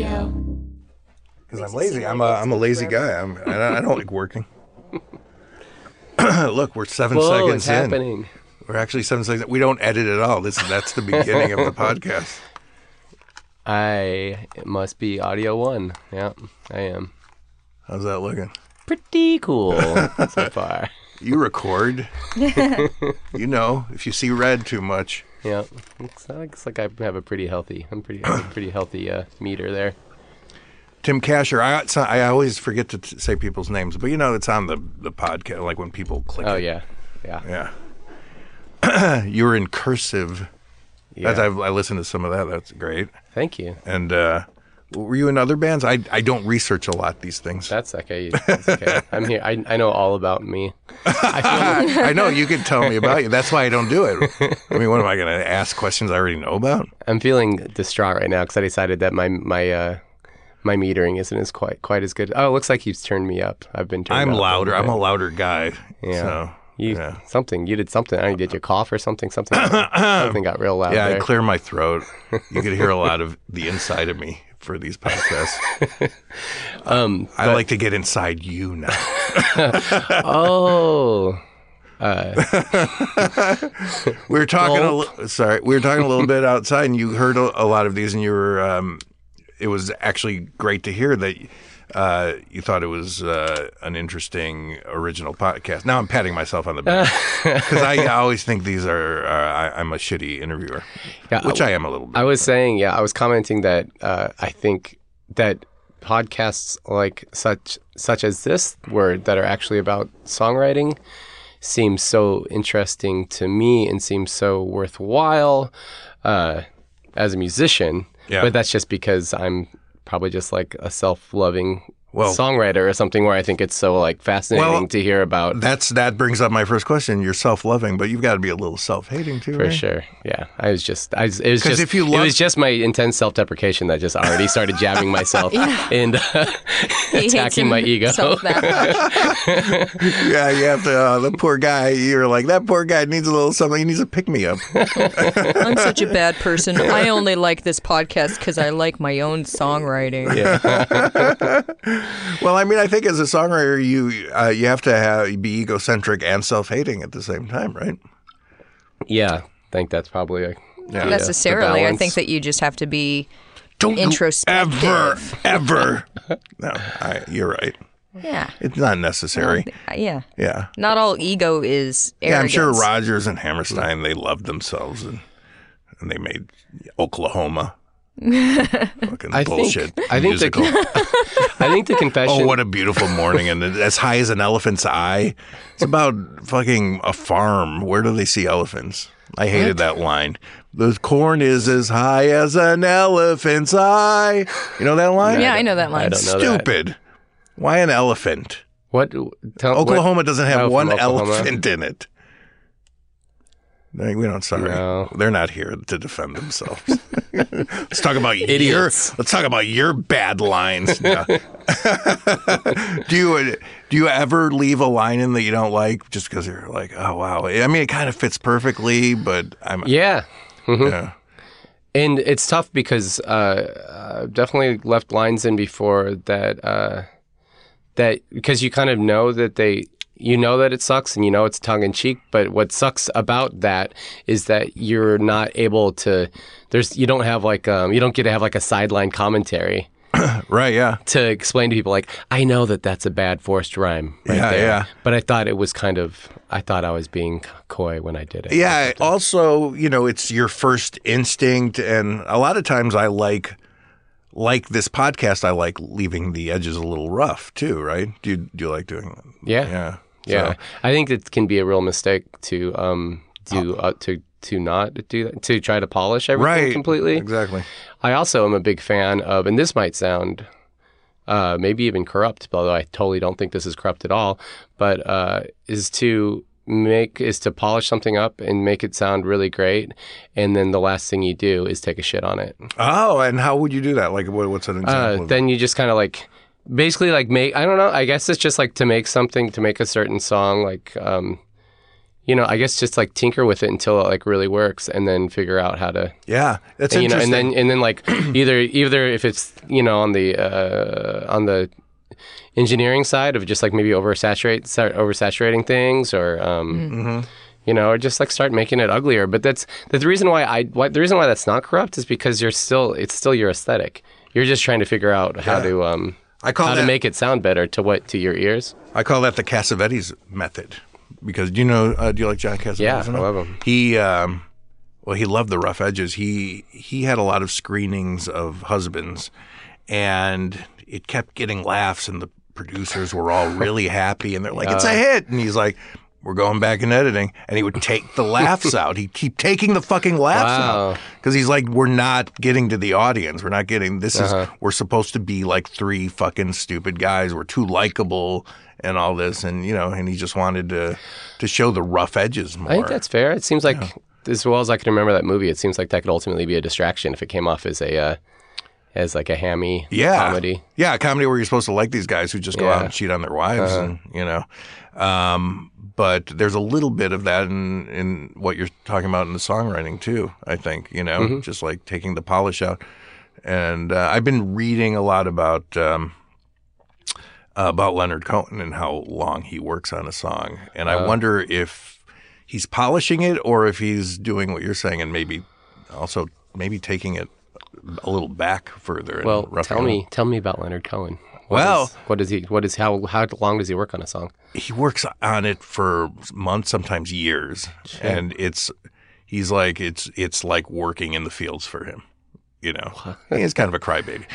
Radio. Because I'm lazy. I'm a lazy guy. I don't like working. Look, we're 7 seconds it's in. happening. We're actually 7 seconds. We don't edit at all. That's the beginning of the podcast. It must be audio 1. Yeah, I am. How's that looking? Pretty cool so far. You record. You know, if you see red too much. Yeah, looks like I have a pretty healthy. Pretty healthy meter there. Tim Kasher. I always forget to say people's names, but you know it's on the podcast. Like when people click. Oh it. yeah. You were in cursive. Yeah. I listened to some of that. That's great. Thank you. And were you in other bands? I don't research a lot these things. That's okay. That's okay. I'm here. I know all about me. I know you can tell me about you. That's why I don't do it. I mean, what am I going to ask questions I already know about? I'm feeling distraught right now because I decided that my metering isn't as quite as good. Oh, it looks like he's turned me up. I've been turned up. I'm louder. I'm a louder guy. Yeah. So, You did something. I don't know, did you cough or something? Something got real loud. Yeah, there. I clear my throat. You could hear a lot of the inside of me for these podcasts. I like to get inside you now. Oh. We were talking a little bit outside, and you heard a lot of these, and you were. It was actually great to hear that you thought it was an interesting original podcast. Now I'm patting myself on the back because I always think these are. I'm a shitty interviewer, which I am a little bit. I was commenting that I think that podcasts like such as this that are actually about songwriting seem so interesting to me and seem so worthwhile as a musician. Yeah. But that's just because I'm probably just like a self-loving songwriter or something where I think it's so like fascinating to hear about. That brings up my first question. You're self-loving, but you've got to be a little self-hating too, for right? sure. Yeah, it was just my intense self-deprecation that just already started jabbing myself and attacking my ego. Yeah, you have to. The poor guy. You're like, that poor guy needs a little something. He needs a pick-me-up. I'm such a bad person. I only like this podcast because I like my own songwriting. Yeah. Well, I mean, I think as a songwriter, you have to be egocentric and self-hating at the same time, right? Yeah, I think that's probably Not necessarily. I think that you just have to be introspective. Ever. No, you're right. Yeah. It's not necessary. Yeah. Yeah. Not all ego is arrogance. Yeah, I'm sure Rodgers and Hammerstein, they loved themselves and they made Oklahoma. Fucking bullshit. I think the confession. Oh, what a beautiful morning, and as high as an elephant's eye. It's about fucking a farm. Where do they see elephants? I hated that line. The corn is as high as an elephant's eye. You know that line? Yeah, I know that line. I don't know Stupid. That. Why an elephant? Oklahoma doesn't have one elephant in it. We don't. Sorry, no. They're not here to defend themselves. Let's talk about idiots. Let's talk about your bad lines. No. Do you ever leave a line in that you don't like just because you're like, oh wow? I mean, it kind of fits perfectly, but yeah. Mm-hmm. Yeah. And it's tough because I've definitely left lines in before that because you kind of know that that it sucks and it's tongue-in-cheek, but what sucks about that is that you're not able to you don't have like you don't get to have like a sideline commentary. Right, yeah. To explain to people like, I know that that's a bad forced rhyme right there. Yeah. But I thought it was I thought I was being coy when I did it. Yeah, also, it's your first instinct, and a lot of times I like this podcast, I like leaving the edges a little rough too, right? Do you like doing that? Yeah. Yeah. Yeah. So. I think it can be a real mistake to to not do that, to try to polish everything completely. Exactly. I also am a big fan of, and this might sound maybe even corrupt, although I totally don't think this is corrupt at all, but is to polish something up and make it sound really great, and then the last thing you do is take a shit on it. Oh, and how would you do that? Like, what's an example? Then you just kind of like, basically like make, I don't know, I guess it's just like to make a certain song like, I guess just like tinker with it until it like really works, and then figure out how to. Yeah, that's and, interesting. and then like either if it's on the engineering side of just like maybe oversaturating things, or or just like start making it uglier. But that's the reason why the reason why that's not corrupt is because it's still your aesthetic. You're just trying to figure out how to to make it sound better to your ears. I call that the Cassavetes method. Because do you like John Cassavetes? Yeah, I love him. He loved the rough edges. He had a lot of screenings of Husbands, and it kept getting laughs, and the producers were all really happy, and they're like, "It's a hit," and he's like, "We're going back in editing," and he would take the laughs out. He'd keep taking the fucking laughs out because he's like, "We're not getting to the audience. We're not getting this. We're supposed to be like three fucking stupid guys. We're too likable." And all this, and and he just wanted to show the rough edges more. I think that's fair. It seems like, as well as I can remember that movie, it seems like that could ultimately be a distraction if it came off as like a hammy comedy. Yeah, a comedy where you're supposed to like these guys who just go out and cheat on their wives, and But there's a little bit of that in what you're talking about in the songwriting too. I think just like taking the polish out. And I've been reading a lot about Leonard Cohen and how long he works on a song. And I wonder if he's polishing it or if he's doing what you're saying and maybe taking it a little back further. Well, tell me about Leonard Cohen. How long does he work on a song? He works on it for months, sometimes years. Shit. And it's like working in the fields for him. He's kind of a crybaby,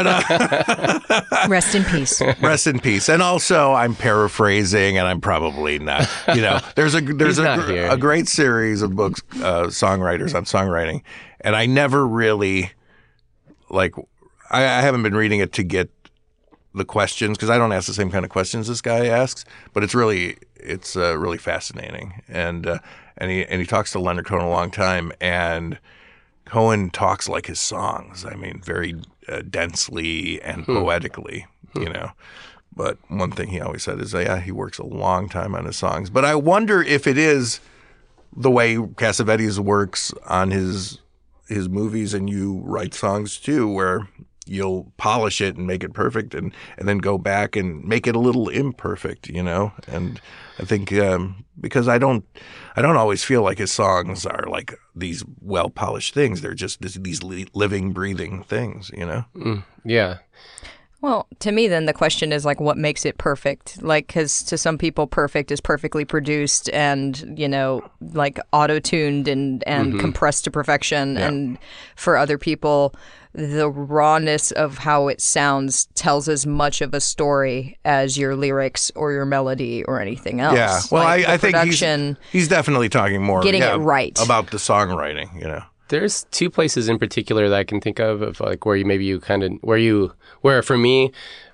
but rest in peace. Rest in peace. And also, I'm paraphrasing, and I'm probably not. There's a great series of books, songwriters on songwriting, and I never really I haven't been reading it to get the questions because I don't ask the same kind of questions this guy asks, but it's really fascinating, and he talks to Leonard Cohen a long time and. Cohen talks like his songs. I mean, very densely and poetically, But one thing he always said is, he works a long time on his songs. But I wonder if it is the way Cassavetes works on his movies, and you write songs too, where you'll polish it and make it perfect, and then go back and make it a little imperfect, And I think because I don't always feel like his songs are like these well polished things. They're just these living, breathing things, Yeah. Well, to me, then the question is like, what makes it perfect? Like, because to some people, perfect is perfectly produced and like auto tuned and compressed to perfection, and for other people, the rawness of how it sounds tells as much of a story as your lyrics or your melody or anything else. Yeah, well, I think he's definitely talking more getting it right about the songwriting. There's two places in particular that I can think of like where where for me,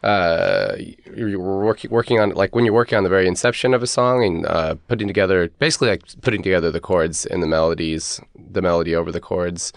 you're working on like when you're working on the very inception of a song and putting together the chords and the melody over the chords.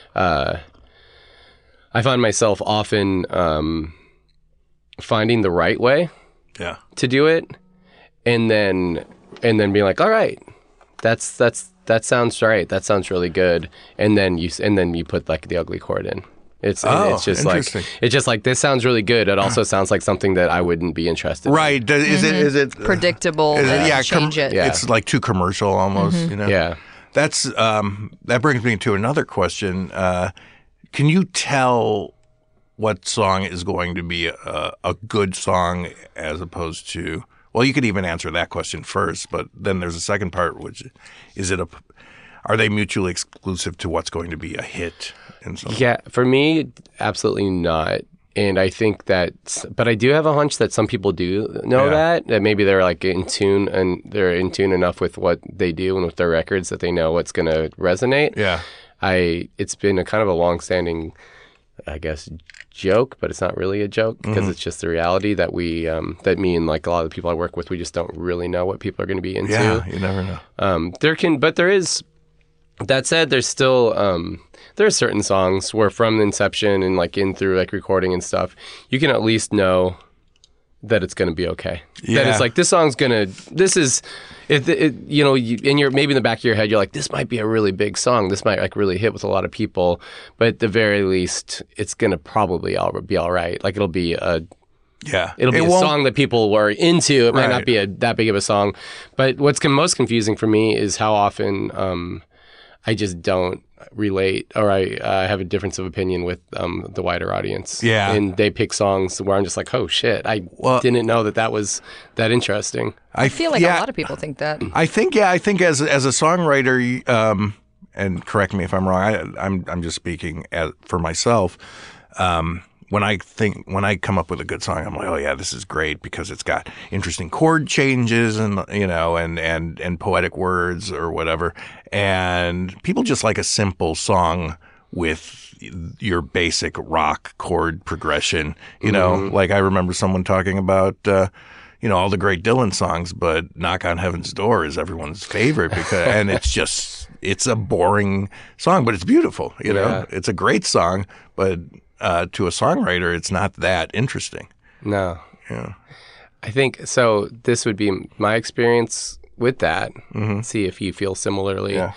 I find myself often finding the right way to do it, and then being like, all right, that sounds right. That sounds really good. And then you put like the ugly chord in. It's just like this sounds really good. It also sounds like something that I wouldn't be interested in. Right. Is it predictable? Change it. Yeah. It's like too commercial almost, Yeah. That's that brings me to another question. Can you tell what song is going to be a good song as opposed to? Well, you could even answer that question first, but then there's a second part, which are they mutually exclusive to what's going to be a hit? Yeah, for me, absolutely not. And I think but I do have a hunch that some people do know that maybe they're like in tune and they're in tune enough with what they do and with their records that they know what's going to resonate. Yeah. It's been a kind of a long-standing, I guess, joke, but it's not really a joke because it's just the reality that that me and like a lot of the people I work with, we just don't really know what people are going to be into. Yeah, you never know. But there is. That said, there's still there are certain songs where from the inception and like in through like recording and stuff, you can at least know that it's going to be okay. Yeah. That it's like this song's gonna. maybe in the back of your head, you're like, this might be a really big song. This might like really hit with a lot of people. But at the very least, it's going to probably be all right. Like it'll be a song that people were into. It might not be that big of a song. But what's most confusing for me is how often I just don't relate, or I have a difference of opinion with the wider audience. Yeah. And they pick songs where I'm just like, oh shit, I didn't know that was that interesting. I feel like a lot of people think that. I think as a songwriter, and correct me if I'm wrong, I'm just speaking for myself. When I come up with a good song, I'm like, oh yeah, this is great because it's got interesting chord changes and and poetic words or whatever. And people just like a simple song with your basic rock chord progression. You know, like I remember someone talking about all the great Dylan songs, but "Knock on Heaven's Door" is everyone's favorite and it's a boring song, but it's beautiful. You know, it's a great song, but to a songwriter, it's not that interesting. No. Yeah. I think so. This would be my experience with that. See if you feel similarly. Yeah.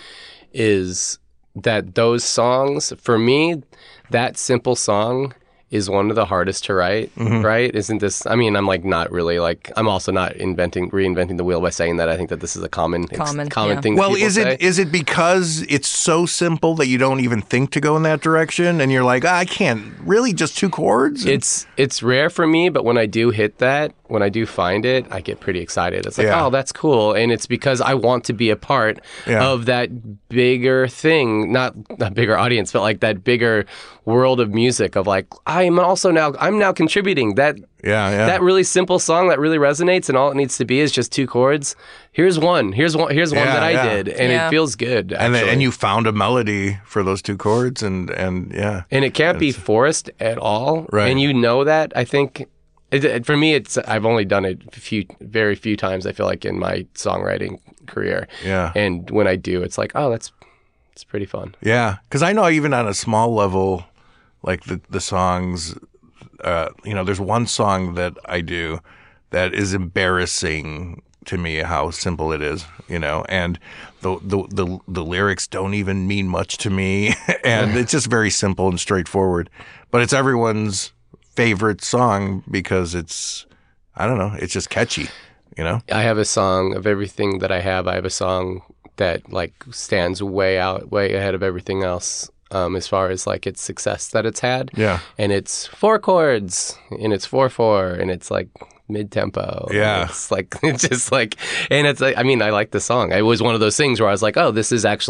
Is that those songs, for me, that simple song is one of the hardest to write, right? Isn't this, I mean, I'm like not really like, I'm also not reinventing the wheel by saying that. I think that this is a common thing. Well, is it because it's so simple that you don't even think to go in that direction and you're like, I can't really, just two chords? It's rare for me, but when I do hit that, when I do find it, I get pretty excited. It's like, oh, that's cool. And it's because I want to be a part of that bigger thing, not a bigger audience, but like that bigger world of music of like, I'm now contributing that really simple song that really resonates and all it needs to be is just two chords. Here's one that I did and it feels good. And you found a melody for those two chords and And it can't be forced at all. Right. And you know that, I think. For me, I've only done it very few times, I feel like, in my songwriting career. Yeah. And when I do, it's like, oh, it's pretty fun. Yeah. Because I know even on a small level, like the songs, there's one song that I do that is embarrassing to me how simple it is, and the lyrics don't even mean much to me. And it's just very simple and straightforward. But it's everyone's favorite song because it's just catchy, I have a song of everything that I have a song that like stands way ahead of everything else as far as like its success that it's had. Yeah. And it's 4 chords and it's 4/4 and it's like mid-tempo. Yeah. It's just like, and it's like, I mean, I like the song. It was one of those things where I was like, oh, this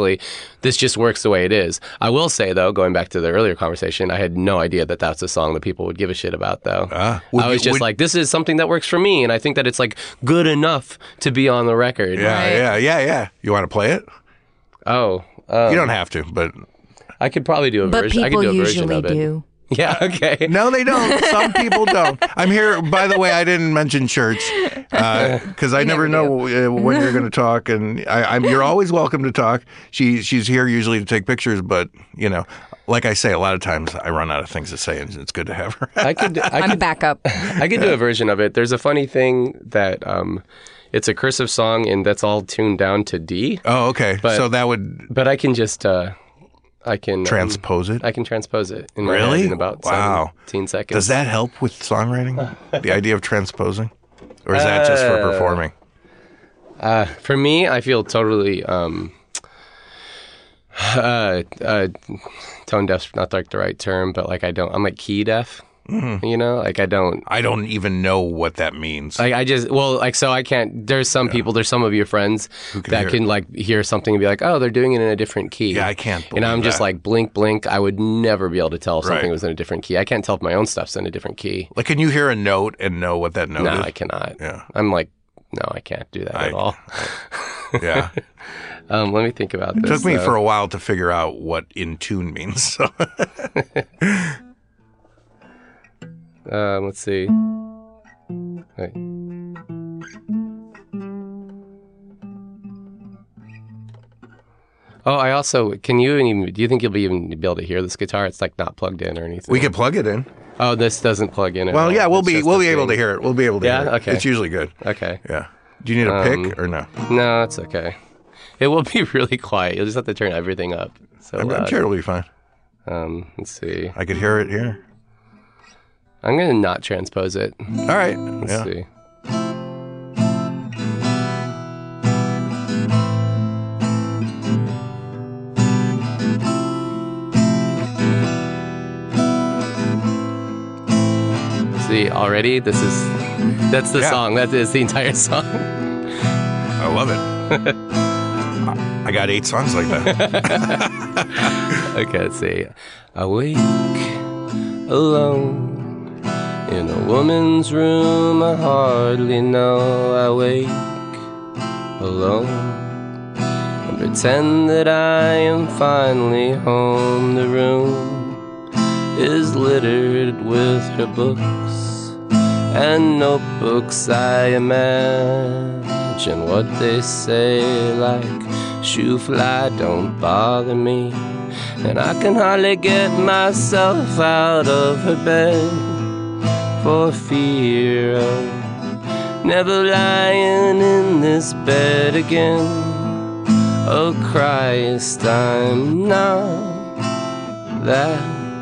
just works the way it is. I will say though, going back to the earlier conversation, I had no idea that that's a song that people would give a shit about though. I was just like, this is something that works for me. And I think that it's like good enough to be on the record. Yeah. You want to play it? Oh. You don't have to, but I could probably do a version. I could do a version of it. But people usually do. Yeah, okay. No, they don't. Some people don't. I'm here, by the way, I didn't mention church because I never know when you're going to talk. And you're always welcome to talk. She's here usually to take pictures, but, like I say, a lot of times I run out of things to say, and it's good to have her. I'm back up. I could do a version of it. There's a funny thing that it's a cursive song, and that's all tuned down to D. Oh, okay. So that would... But I can just... I can transpose it. I can transpose it in my head in about 17 seconds. Does that help with songwriting? The idea of transposing, or is that just for performing? For me, I feel totally tone deaf. Not like the right term, but like I'm like key deaf. Mm-hmm. I don't even know what that means. So I can't. There's some people. There's some of your friends that can like hear something and be like, oh, they're doing it in a different key. Yeah, I can't. And I'm just like blink, blink. I would never be able to tell if something was in a different key. I can't tell if my own stuff's in a different key. Like, can you hear a note and know what that note is? No, I cannot. Yeah, I'm like, no, I can't do that at all. Yeah. Let me think about this. It took me for a while to figure out what in tune means. So. Let's see. Wait. Oh, I also, do you think you'll be able to hear this guitar? It's like not plugged in or anything. We could plug it in. Oh, this doesn't plug in at all. Well, yeah, we'll be able to hear it. We'll be able to hear it. Okay. It's usually good. Okay. Yeah. Do you need a pick or no? No, it's okay. It will be really quiet. You'll just have to turn everything up. So I'm sure it'll be fine. Let's see. I could hear it here. I'm going to not transpose it. All right. Let's see. See, already, that's the song. That is the entire song. I love it. I got 8 songs like that. Okay, let's see. Awake alone in a woman's room I hardly know. I wake alone and pretend that I am finally home. The room is littered with her books and notebooks. I imagine what they say, like, "Shoe fly, don't bother me." And I can hardly get myself out of her bed for fear of never lying in this bed again. Oh Christ, I'm not that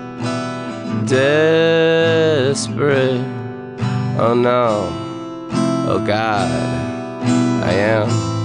desperate. Oh no, oh God, I am.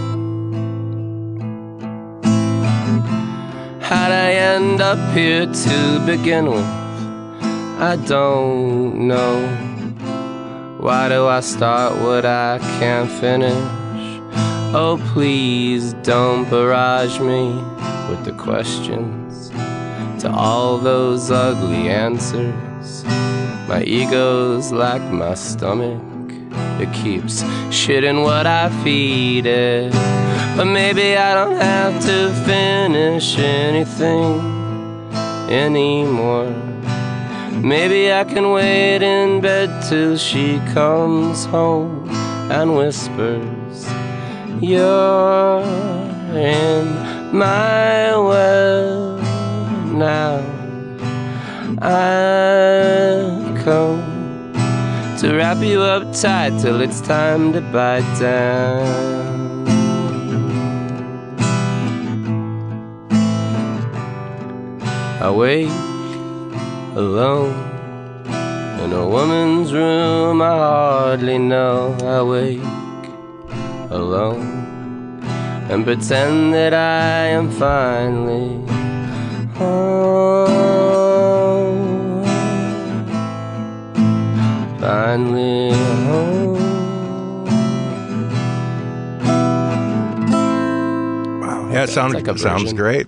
How'd I end up here to begin with? I don't know. Why do I start what I can't finish? Oh please don't barrage me with the questions to all those ugly answers. My ego's like my stomach, it keeps shitting what I feed it. But maybe I don't have to finish anything anymore. Maybe I can wait in bed till she comes home and whispers, "You're in my well now." I've come to wrap you up tight till it's time to bite down. I wake alone in a woman's room I hardly know. I wake alone and pretend that I am finally home. Finally home. Wow. Yeah, it sounds great.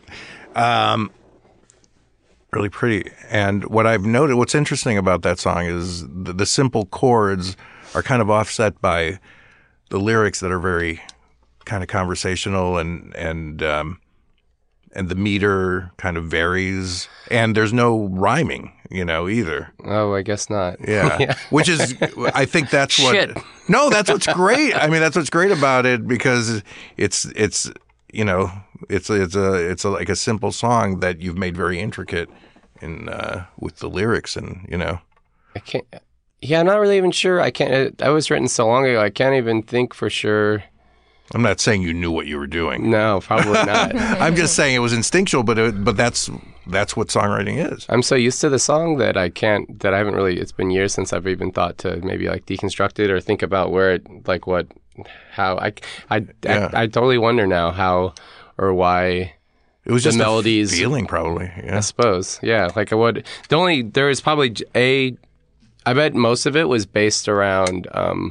Really pretty. And what I've noted, what's interesting about that song is the simple chords are kind of offset by the lyrics that are very kind of conversational, and the meter kind of varies, and there's no rhyming, either. Oh, I guess not. Yeah. Which is, I think that's what. Shit. No, that's what's great. I mean, that's what's great about it, because it's like a simple song that you've made very intricate in with the lyrics, and I can't. Yeah, I'm not really even sure. I can't. That was written so long ago. I can't even think for sure. I'm not saying you knew what you were doing. No, probably not. I'm just saying it was instinctual, but that's what songwriting is. I'm so used to the song that I haven't really. It's been years since I've even thought to maybe like deconstruct it or think about where it, like what, how I totally wonder now how or why. It was the just melodies, a feeling, probably. Yeah. I suppose. Yeah, like there was probably I bet most of it was based around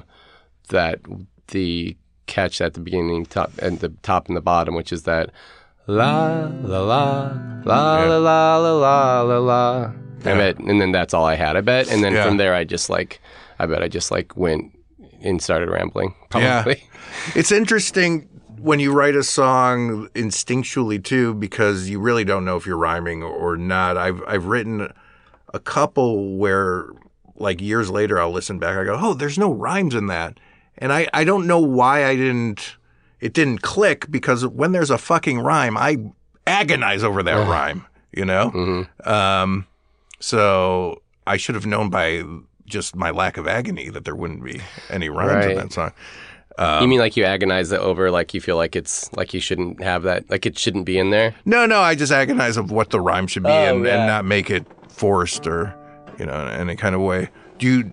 the catch at the beginning, top and the top and the bottom, which is that la la la la la la la la la la. I bet, and then that's all I had. I bet, and then from there I just went and started rambling. Probably. Yeah. It's interesting when you write a song instinctually too, because you really don't know if you're rhyming or not. I've written a couple where, like, years later I'll listen back, I go, oh, there's no rhymes in that. And I don't know why it didn't click, because when there's a fucking rhyme, I agonize over that rhyme, Mm-hmm. So I should have known by just my lack of agony that there wouldn't be any rhymes in that song. You mean like you agonize it over, like you feel like it's like you shouldn't have that, like it shouldn't be in there? No, I just agonize of what the rhyme should be and not make it forced or, in any kind of way. Do you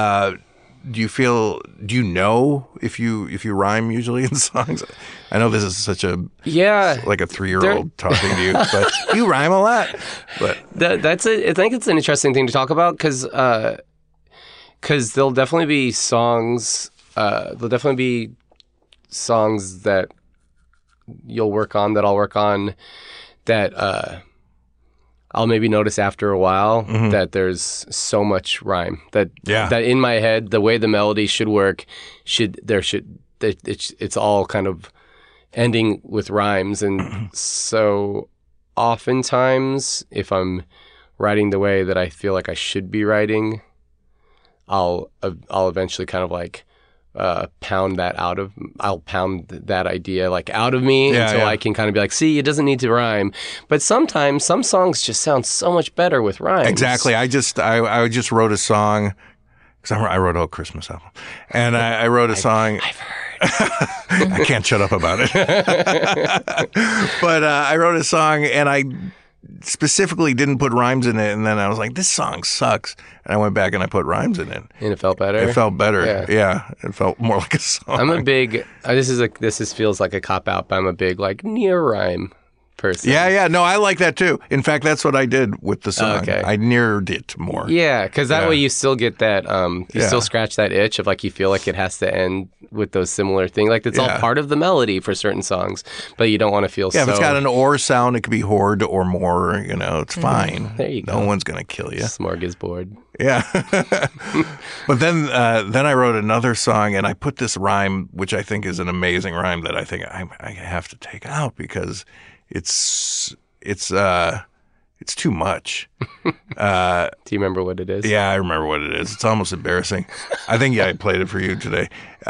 know if you rhyme usually in songs? I know this is such a like a 3-year-old talking to you, but you rhyme a lot. But I think it's an interesting thing to talk about because there'll definitely be songs. There'll definitely be songs that you'll work on, that I'll work on, that I'll maybe notice after a while that there's so much rhyme that in my head the way the melody should work it's all kind of ending with rhymes, and so oftentimes if I'm writing the way that I feel like I should be writing, I'll eventually kind of like pound that idea like out of me until I can kind of be like, see, it doesn't need to rhyme. But sometimes some songs just sound so much better with rhymes. Exactly. I just wrote a song because I wrote a whole Christmas album, and I wrote a song. I've heard. I can't shut up about it. But I wrote a song, and I specifically didn't put rhymes in it, and then I was like, this song sucks, and I went back and I put rhymes in it, and it felt better. It felt better. Yeah, it felt more like a song. I'm a big feels like a cop out, but I'm a big like near rhyme person. Yeah. No, I like that too. In fact, that's what I did with the song. Okay. I neared it more. Yeah, because that way you still get that, still scratch that itch of like you feel like it has to end with those similar things. Like it's all part of the melody for certain songs, but you don't want to feel if it's got an or sound, it could be horde or more, it's fine. There you go. No one's going to kill you. Smorgasbord. Yeah. But then I wrote another song, and I put this rhyme, which I think is an amazing rhyme that I think I have to take out because it's too much. Do you remember what it is? Yeah, I remember what it is. It's almost embarrassing. I think I played it for you today.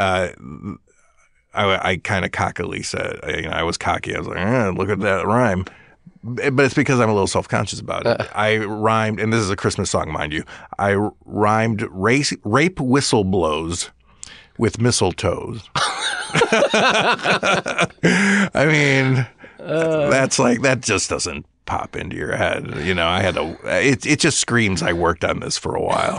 I kind of cockily said, I was cocky. I was like, look at that rhyme. But it's because I'm a little self-conscious about it. I rhymed, and this is a Christmas song, mind you. I rhymed rape whistle blows with mistletoes. I mean, that just doesn't pop into your head. I had to, it just screams I worked on this for a while.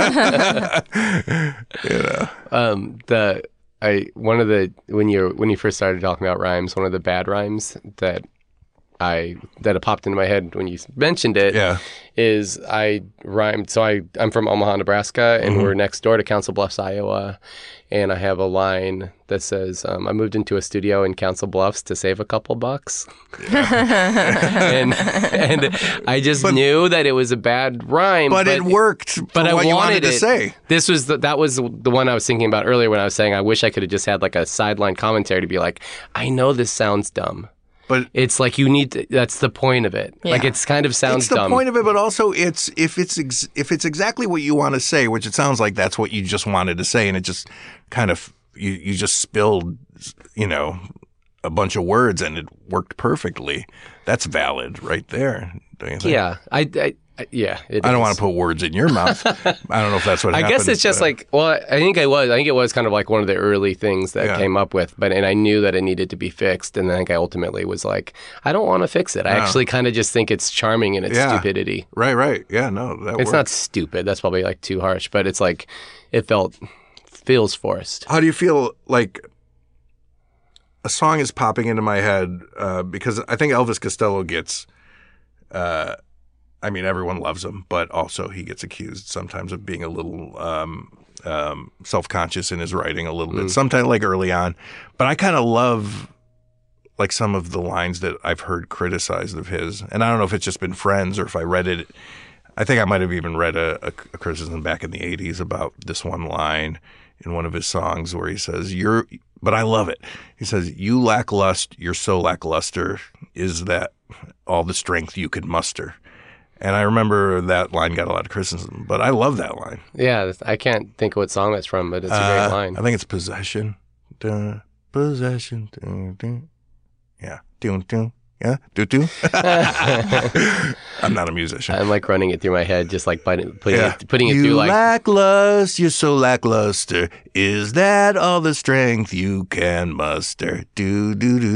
When you first started talking about rhymes, one of the bad rhymes that popped into my head when you mentioned it is I rhymed. So I'm from Omaha, Nebraska, and we're next door to Council Bluffs, Iowa. And I have a line that says, I moved into a studio in Council Bluffs to save a couple bucks. and I just knew that it was a bad rhyme. But it worked but I what you wanted it. to say. That was the one I was thinking about earlier when I was saying I wish I could have just had like a sideline commentary to be like, I know this sounds dumb. But it's like that's the point of it. Yeah. Like it's kind of sounds dumb. It's the point of it, but also if it's exactly what you want to say, which it sounds like that's what you just wanted to say, and it just kind of you just spilled, a bunch of words and it worked perfectly. That's valid right there, don't you think? Yeah, I don't want to put words in your mouth. I don't know if that's what happened. I guess it's just like, well, I think it was kind of like one of the early things that came up with, and I knew that it needed to be fixed, and I think I ultimately was like, I don't want to fix it. I actually kind of just think it's charming in its stupidity. Right. Yeah, no, it's not stupid. That's probably like too harsh, but it's like it feels forced. How do you feel like a song is popping into my head because I think Elvis Costello gets everyone loves him, but also he gets accused sometimes of being a little self-conscious in his writing a little bit, sometimes like early on. But I kind of love like some of the lines that I've heard criticized of his. And I don't know if it's just been friends or if I read it. I think I might have even read a criticism back in the 80s about this one line in one of his songs where he says, but I love it. He says, you lack lust, you're so lackluster, is that all the strength you could muster? And I remember that line got a lot of criticism, but I love that line. Yeah, I can't think of what song that's from, but it's a great line. I think it's Possession. Possession. Yeah. Yeah, do. I'm not a musician. I'm like running it through my head, just like putting it through You like. lackluster, you're so lackluster. Is that all the strength you can muster? Do.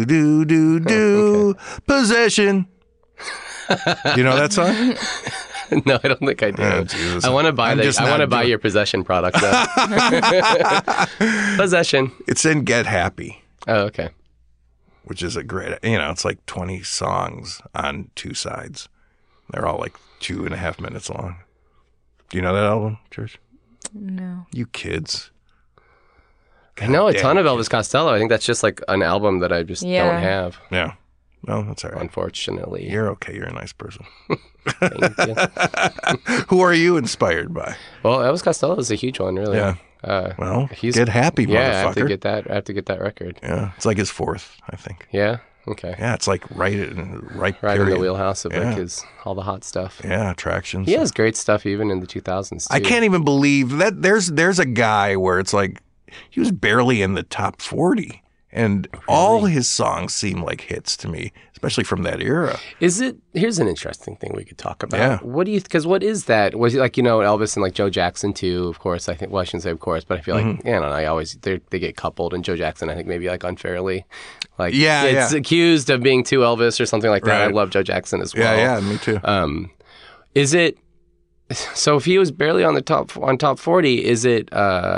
Possession. You know that song? No, I don't think I do. Oh, Jesus. I want to buy I'm I want to buy your Possession product. Though. Possession. It's in Get Happy, Oh, okay. which is a great, it's like 20 songs on 2 sides. They're all like 2.5 minutes long. Do you know that album, Church? No. You kids. I know a ton damn of Elvis Costello. I think that's just like an album that I just Yeah. don't have, Yeah. Well, that's all right. unfortunately. You're okay. You're a nice person. Thank you. Who are you inspired by? Well, Elvis Costello is a huge one, really. Yeah. Well, Get Happy, motherfucker. Yeah, I have to get that. I have to get that record. Yeah. It's like his 4th, I think. Yeah. Okay. Yeah, it's like right Right period. in the wheelhouse of Yeah. like all the hot stuff. Yeah, attractions. He has great stuff even in the 2000s. Too. I can't even believe that there's a guy where it's like he was barely in the top 40, and all his songs seem like hits to me, especially from that era. Is it? Here's an interesting thing we could talk about. Yeah. What do you? Because what is that? Was it like Elvis and like Joe Jackson too? Of course, I think. Well, I shouldn't say of course, but I feel like I don't know. I always they get coupled, and Joe Jackson I think maybe like unfairly, like it's accused of being too Elvis or something like that. Right. I love Joe Jackson as well. Yeah, me too. Is it? So if he was barely on top 40, is it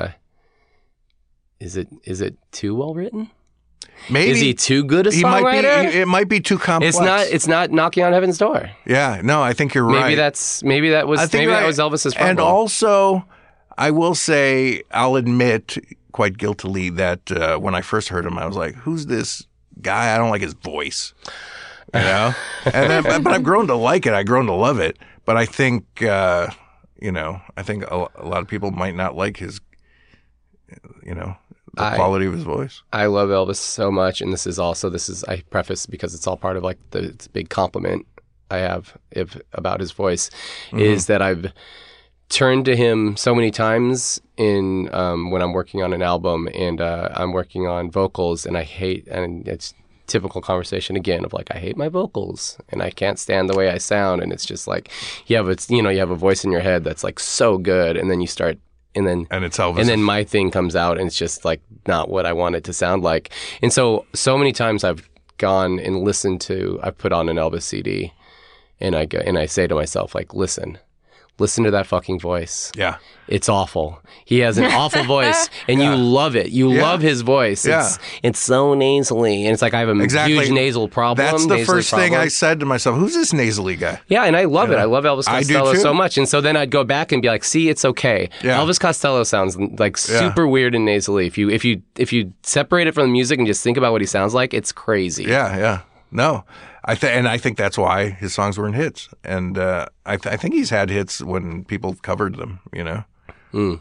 too well written? Maybe Is he too good a he songwriter? might be. It might be too complex. It's not knocking on heaven's door. Yeah, no, I think you're right. Maybe that was Elvis's problem. And also, I will say, I'll admit quite guiltily that when I first heard him, I was like, "Who's this guy? I don't like his voice." You know, but I've grown to like it. I've grown to love it. But I think, I think a lot of people might not like his, the quality of his voice. I love Elvis so much, and this is I preface because it's all part of like it's a big compliment I have about his voice is that I've turned to him so many times in when I'm working on an album and I'm working on vocals, and it's typical conversation again of like I hate my vocals and I can't stand the way I sound, and it's just like you have a voice in your head that's like so good, and then you start. And it's Elvis. And then my thing comes out, and it's just like not what I want it to sound like. And so many times I've gone and I've put on an Elvis CD, and I say to myself like, listen to that fucking voice. Yeah. It's awful. He has an awful voice, and you love it. You love his voice. It's so nasally, and it's like I have a huge nasal problem. That's the first thing I said to myself. Who's this nasally guy? Yeah, and I love it. I love Elvis Costello so much, and so then I'd go back and be like, "See, it's okay." Yeah. Elvis Costello sounds like super weird and nasally. If you separate it from the music and just think about what he sounds like, it's crazy. Yeah. No. I think that's why his songs weren't hits, and I think he's had hits when people covered them. Do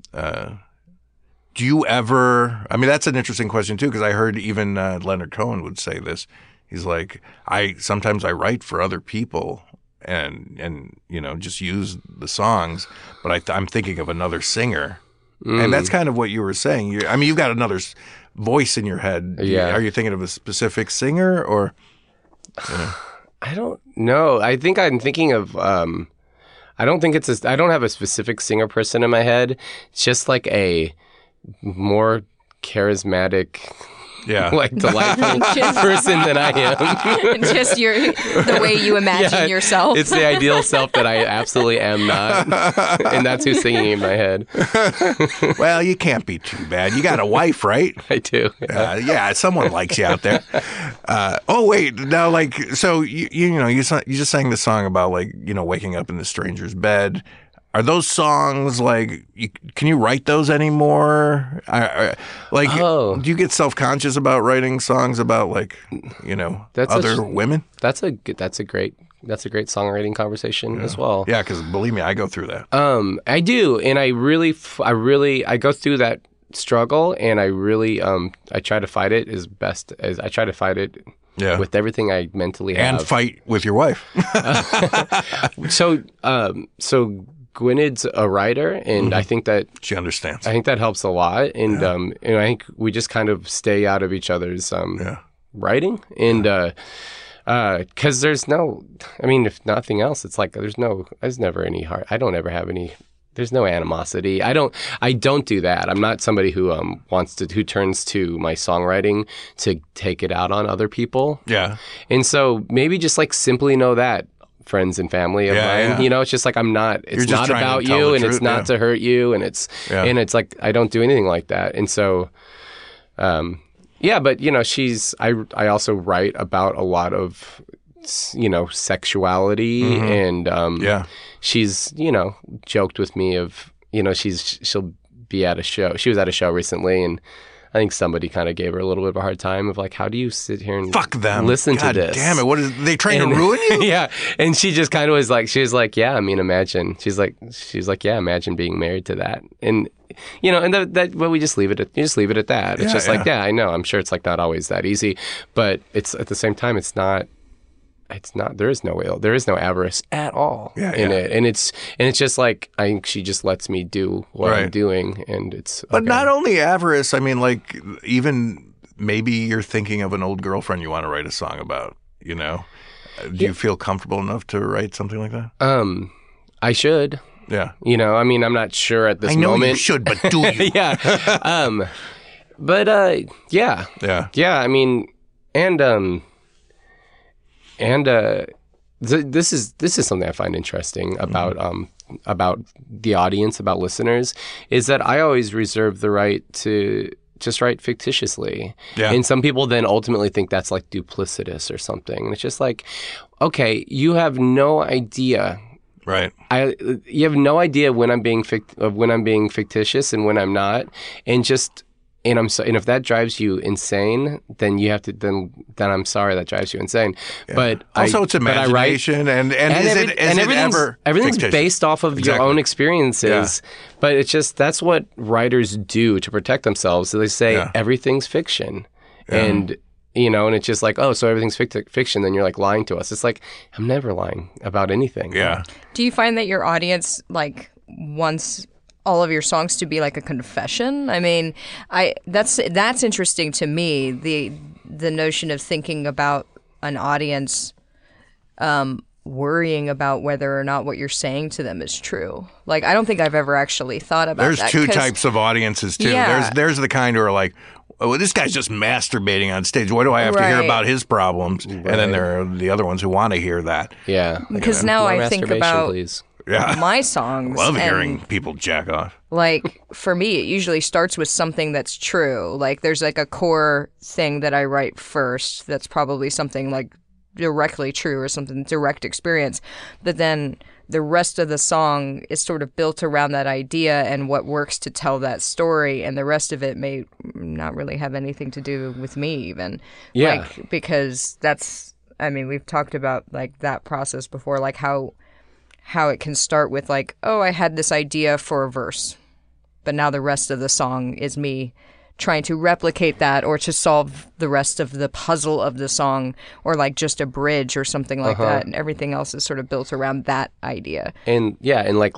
you ever? I mean, that's an interesting question too, because I heard even Leonard Cohen would say this. He's like, sometimes I write for other people, and just use the songs, but I'm thinking of another singer, and that's kind of what you were saying. You've got another voice in your head. Yeah. Are you thinking of a specific singer or? I don't know. I think I'm thinking of. I don't have a specific singer person in my head. It's just like a more charismatic, like delightful person than I am. Just the way you imagine yourself. It's the ideal self that I absolutely am not, and that's who's singing in my head. Well, you can't be too bad. You got a wife, right? I do. Yeah, someone likes you out there. Oh wait, now so you just sang the song about waking up in the stranger's bed. Are those songs can you write those anymore? Do you get self-conscious about writing songs about other women? That's a great songwriting conversation as well. Yeah, because believe me, I go through that. I do, and I go through that struggle, and I really I try to fight it as best as I try to fight it. Yeah. With everything I mentally have. And fight with your wife. So Gwyneth's a writer, and I think that she understands. I think that helps a lot, and I think we just kind of stay out of each other's writing, and Because there's no, I mean, if nothing else, it's like there's never any heart. I don't ever have any. There's no animosity. I don't do that. I'm not somebody who who turns to my songwriting to take it out on other people. Yeah. And so maybe just like simply know that, friends and family of mine, it's just like it's not about you, and it's not to hurt you, and it's like I don't do anything like that. And so but I also write about a lot of sexuality, and she's joked with me of she'll be at a show. She was at a show recently, and I think somebody kind of gave her a little bit of a hard time of like, how do you sit here and fuck them? Listen God to this? Damn it! What is they trying to ruin you? Yeah, and she just kind of was like, yeah. I mean, imagine. She's like, yeah. Imagine being married to that, and and but we just leave it. You just leave it at that. It's just like, yeah, I know. I'm sure it's like not always that easy, but it's at the same time, it's not. There is no avarice at all in it, and it's just like I think she just lets me do what I'm doing, and it's. But not only avarice. I mean, like even maybe you're thinking of an old girlfriend you want to write a song about. Do you feel comfortable enough to write something like that? I should. Yeah. I mean, I'm not sure at this moment. I know you should, but do you? Yeah. Yeah. Yeah. Yeah. I mean, this is something I find interesting about the audience, about listeners, is that I always reserve the right to just write fictitiously. Yeah. And some people then ultimately think that's like duplicitous or something. And it's just like, okay, you have no idea. Right. You have no idea when I'm being fictitious and when I'm not, and if that drives you insane, then you have to. Then I'm sorry that drives you insane. Yeah. But also, it's imagination, and everything's based off of your own experiences. Yeah. But it's just that's what writers do to protect themselves. So they say everything's fiction, and and it's just like, oh, so everything's fiction. Then you're like lying to us. It's like I'm never lying about anything. Yeah. Do you find that your audience wants all of your songs to be like a confession? I mean, that's interesting to me, the notion of thinking about an audience worrying about whether or not what you're saying to them is true. Like, I don't think I've ever actually thought about that. There's two types of audiences too. Yeah. There's the kind who are like, well, this guy's just masturbating on stage. Why do I have to hear about his problems? Right. And then there are the other ones who want to hear that. Yeah. Because now I think about please. My songs. I love hearing people jack off. Like, for me, it usually starts with something that's true. Like, there's like a core thing that I write first that's probably something like directly true or something direct experience. But then the rest of the song is sort of built around that idea and what works to tell that story. And the rest of it may not really have anything to do with me even. Yeah. Because we've talked about like that process before, like how it can start with like, oh, I had this idea for a verse, but now the rest of the song is me trying to replicate that or to solve the rest of the puzzle of the song, or like just a bridge or something like that, and everything else is sort of built around that idea. And like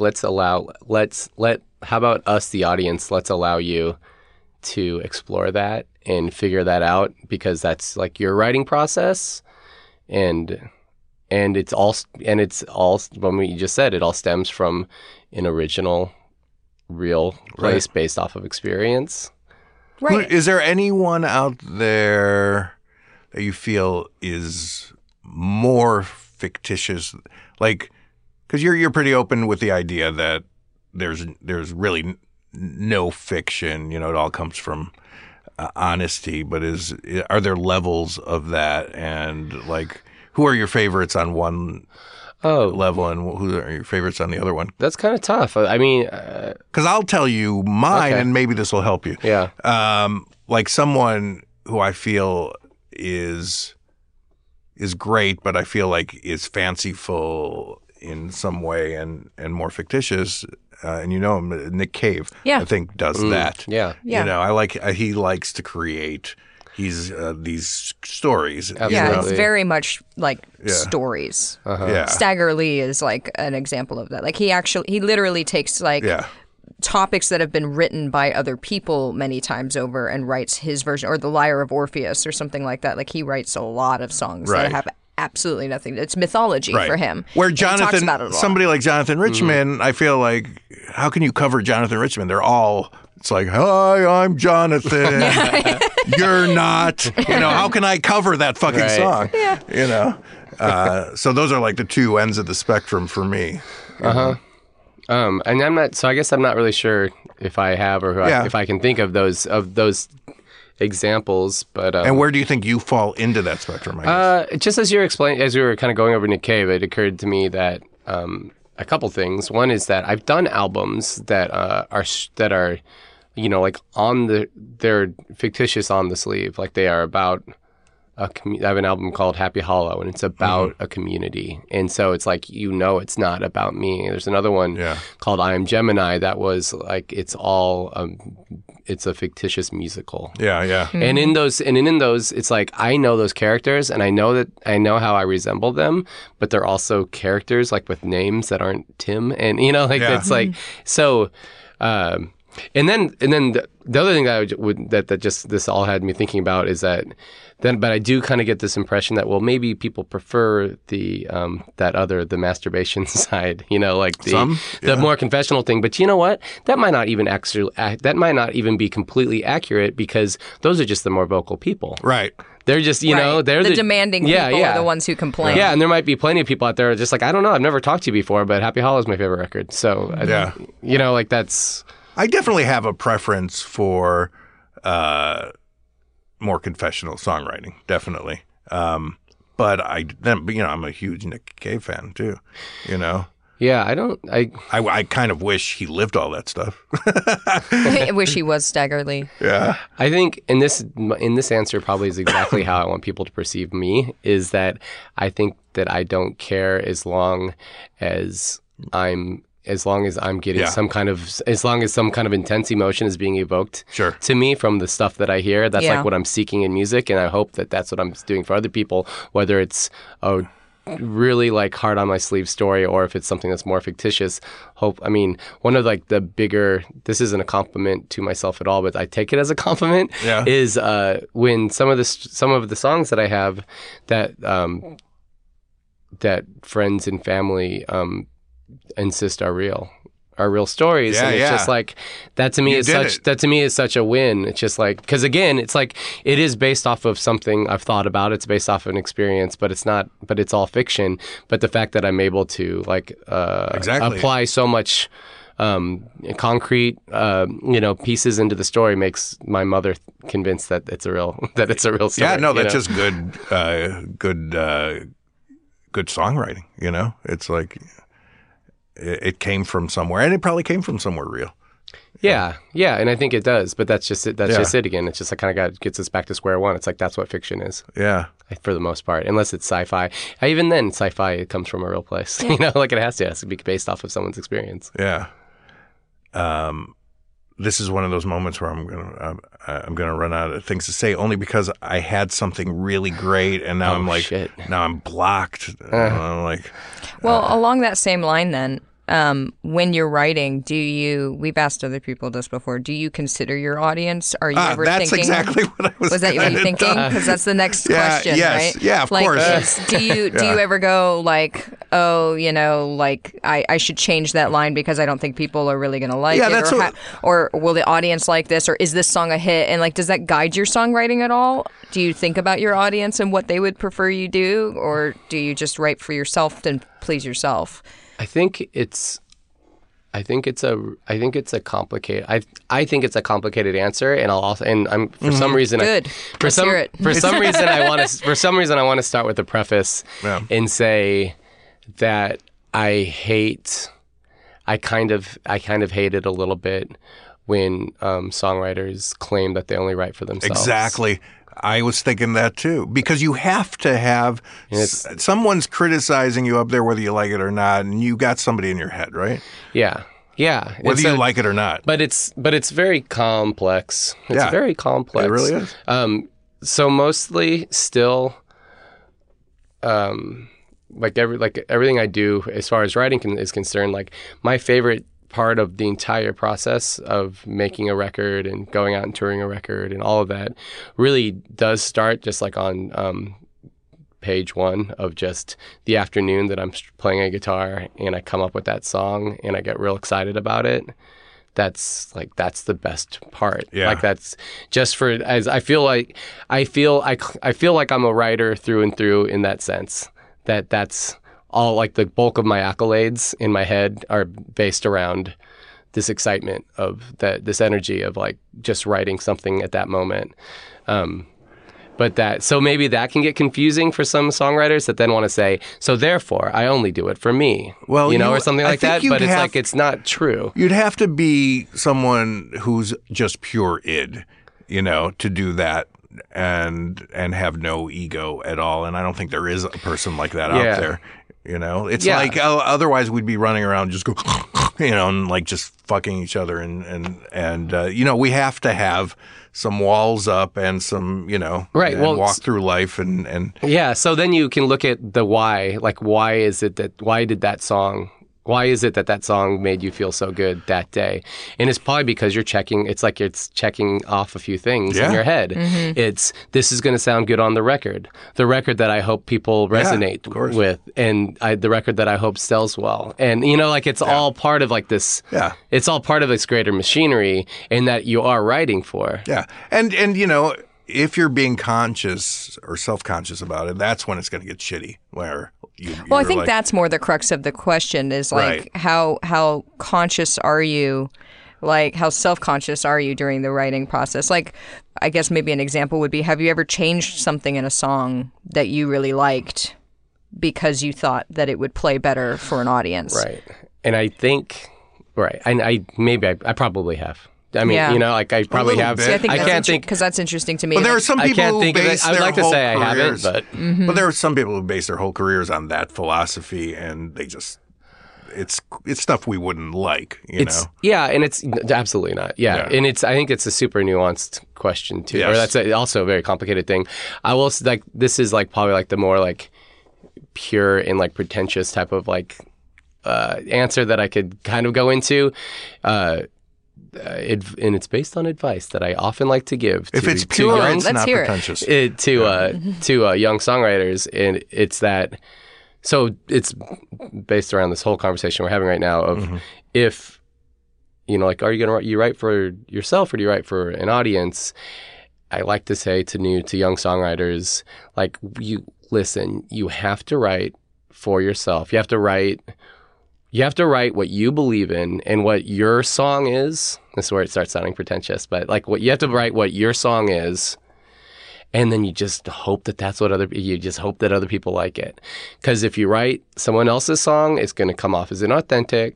how about us, the audience, let's allow you to explore that and figure that out, because that's like your writing process, and it's all when you just said it all stems from an original real place based off of experience. Right. Is there anyone out there that you feel is more fictitious? Like, because you're pretty open with the idea that there's really no fiction. It all comes from honesty. But are there levels of that? And like, who are your favorites on one level, and who are your favorites on the other one? That's kind of tough. I mean, because I'll tell you mine, and maybe this will help you. Yeah. Like someone who I feel is great, but I feel like is fanciful in some way and more fictitious. And him, Nick Cave. Yeah. I think does that. Yeah. He likes to create. He's these stories. Absolutely. Yeah, it's very much like stories. Yeah. Stagger Lee is like an example of that. Like he literally takes like topics that have been written by other people many times over and writes his version, or The Lyre of Orpheus or something like that. Like he writes a lot of songs that have absolutely nothing. It's mythology Right. for him. Where And he talks Jonathan, about it a lot. somebody like Jonathan Richman, I feel like, how can you cover Jonathan Richman? They're all, it's like, hi, I'm Jonathan. You're not. How can I cover that fucking Right. song? So those are like the two ends of the spectrum for me. And I'm not. So I guess I'm not really sure if I have or if I can think of those examples. But And where do you think you fall into that spectrum? I guess? just as you're explaining, as we were kind of going over Nick Cave, it occurred to me that a couple things. One is that I've done albums that are like they're fictitious on the sleeve, like they are about. I have an album called Happy Hollow, and it's about a community. And so it's like, it's not about me. There's another one called I Am Gemini that was like, it's all, it's a fictitious musical. Yeah. And in those, it's like, I know those characters, and I know how I resemble them, but they're also characters like with names that aren't Tim. And, it's like, so, and then the other thing that that just this all had me thinking about is that but I do kind of get this impression that maybe people prefer the the masturbation side, the more confessional thing. But you know what? That might not even be completely accurate, because those are just the more vocal people. Right. They're just, Right. they're the demanding people are the ones who complain. Yeah, and there might be plenty of people out there just like, I don't know, I've never talked to you before, but Happy Hollow is my favorite record. So, that's... I definitely have a preference for more confessional songwriting, definitely. But I'm a huge Nick Cave fan too. Yeah, I kind of wish he lived all that stuff. I wish he was Stagger Lee. Yeah. I think in this answer probably is exactly how I want people to perceive me, is that I think that I don't care as long as I'm getting some kind of intense emotion is being evoked to me from the stuff that I hear. That's like what I'm seeking in music, and I hope that that's what I'm doing for other people, whether it's a really like heart on my sleeve story or if it's something that's more fictitious. One of like the bigger, this isn't a compliment to myself at all, but I take it as a compliment, is when some of the songs that I have that friends and family insist are real stories, and it's just like that to me is such a win. It's just like, because again, it's like it is based off of something I've thought about. It's based off of an experience, but it's all fiction. But the fact that I'm able to apply so much concrete pieces into the story makes my mother convinced that it's a real story. Yeah, no, that's just good songwriting. It's like. It came from somewhere, and it probably came from somewhere real. Yeah, and I think it does, but that's just it. That's just it again. It's just like kind of gets us back to square one. It's like that's what fiction is. Yeah, for the most part, unless it's sci-fi. Even then, sci-fi, it comes from a real place. Like it has to be based off of someone's experience. Yeah. This is one of those moments where I'm gonna run out of things to say, only because I had something really great, and now now I'm blocked. I'm like. Well, along that same line then, when you're writing, we've asked other people this before, do you consider your audience? Are you ever that's thinking? That's exactly what I was. Was that what you're thinking? Because that's the next question, yes, right? Yeah, of course. Do you ever go like, oh, I should change that line because I don't think people are really going to like it, or will the audience like this, or is this song a hit? And does that guide your songwriting at all? Do you think about your audience and what they would prefer you do, or do you just write for yourself and please yourself? I think it's a complicated answer, and some reason I want to start with a preface and say that I kind of hate it a little bit when songwriters claim that they only write for themselves. Exactly. I was thinking that too, because you have to have someone's criticizing you up there, whether you like it or not, and you got somebody in your head, right? Yeah. Whether you like it or not. But it's very complex. It's very complex. It really is. So mostly still, everything I do as far as writing is concerned, like my favorite part of the entire process of making a record and going out and touring a record and all of that really does start just like on page one of just the afternoon that I'm playing a guitar and I come up with that song and I get real excited about it. That's the best part. Yeah. Like that's just for, as I feel like I'm a writer through and through in that sense. That's all, like the bulk of my accolades in my head are based around this excitement of this energy of like just writing something at that moment. So maybe that can get confusing for some songwriters that then want to say, so therefore I only do it for me, well, or something like that. But it's like, it's not true. You'd have to be someone who's just pure id, to do that and have no ego at all. And I don't think there is a person like that out there. It's like otherwise we'd be running around just go, and like just fucking each other and we have to have some walls up and some, right. And walk through life and yeah. So then you can look at the why. Like, why is it that song made you feel so good that day? And it's probably because you're checking. It's like it's checking off a few things in your head. Mm-hmm. This is going to sound good on the record that I hope people resonate with, and the record that I hope sells well. And it's all part of like this. Yeah, it's all part of this greater machinery, and that you are writing for. Yeah, and if you're being conscious or self-conscious about it, that's when it's going to get shitty. Where I think that's more the crux of the question is like how conscious are you, like how self-conscious are you during the writing process? Like, I guess maybe an example would be, have you ever changed something in a song that you really liked because you thought that it would play better for an audience? Right. And I think, I probably have. I mean, I probably have. See, I can't think because that's interesting to me. But there are some people who base their whole careers. I haven't, but but there are some people who base their whole careers on that philosophy, and they just it's stuff we wouldn't like, Yeah, and it's absolutely not. Yeah, and I think it's a super nuanced question too. Yes. Or that's also a very complicated thing. I will this is like probably like the more like pure and like pretentious type of like answer that I could kind of go into. And it's based on advice that I often like to give. If it's pure, it's not pretentious. To young songwriters, and it's that. So it's based around this whole conversation we're having right now of if like, are you gonna you write for yourself or do you write for an audience? I like to say to young songwriters, like, you have to write for yourself. You have to write what you believe in and what your song is. This is where it starts sounding pretentious, but like you have to write what your song is, and then you just hope that other people like it. Because if you write someone else's song, it's going to come off as inauthentic.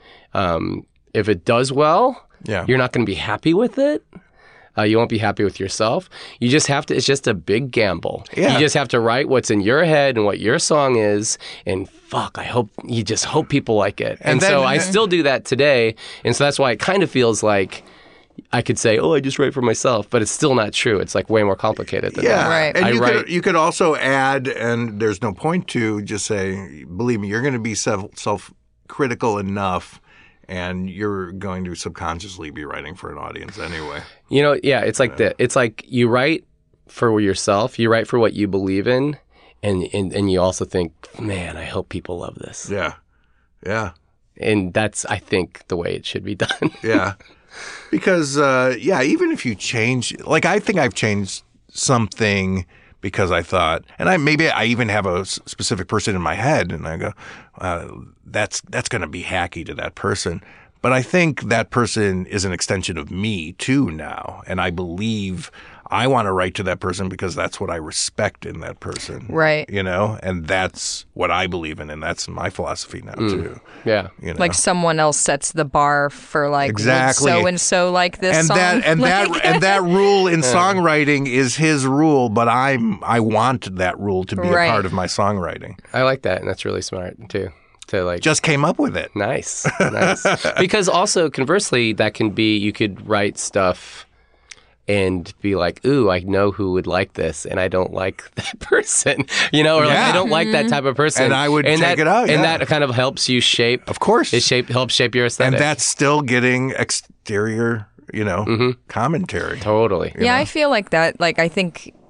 If it does well, you're not going to be happy with it. You won't be happy with yourself. You just have to, it's just a big gamble. Yeah. You just have to write what's in your head and what your song is, and you just hope people like it. And so I still do that today, and so that's why it kind of feels like I could say, I just write for myself, but it's still not true. It's like way more complicated than that. Right. And you could also add, and there's no point to just say, believe me, you're going to be self-critical enough, and you're going to subconsciously be writing for an audience anyway. It's like that. It's like you write for yourself, you write for what you believe in, and you also think, man, I hope people love this. Yeah. Yeah. And that's, I think, the way it should be done. Yeah. Because, even if you change, like, I think I've changed something because I thought, and I even have a specific person in my head, and I go, that's going to be hacky to that person. But I think that person is an extension of me too now, and I believe I want to write to that person because that's what I respect in that person. Right. And that's what I believe in, and that's my philosophy now too. Yeah. Like someone else sets the bar for like, exactly. so and so like this and song. That rule in songwriting is his rule, but I want that rule to be a part of my songwriting. I like that, and that's really smart too. Just came up with it. Nice. Because also, conversely, that can be, you could write stuff and be like, ooh, I know who would like this, and I don't like that person, or like, I don't like that type of person. And I would take it out. And that kind of helps you shape. Of course. It helps shape your aesthetic. And that's still getting exterior, commentary. Totally. Yeah, I feel like that. Like, I think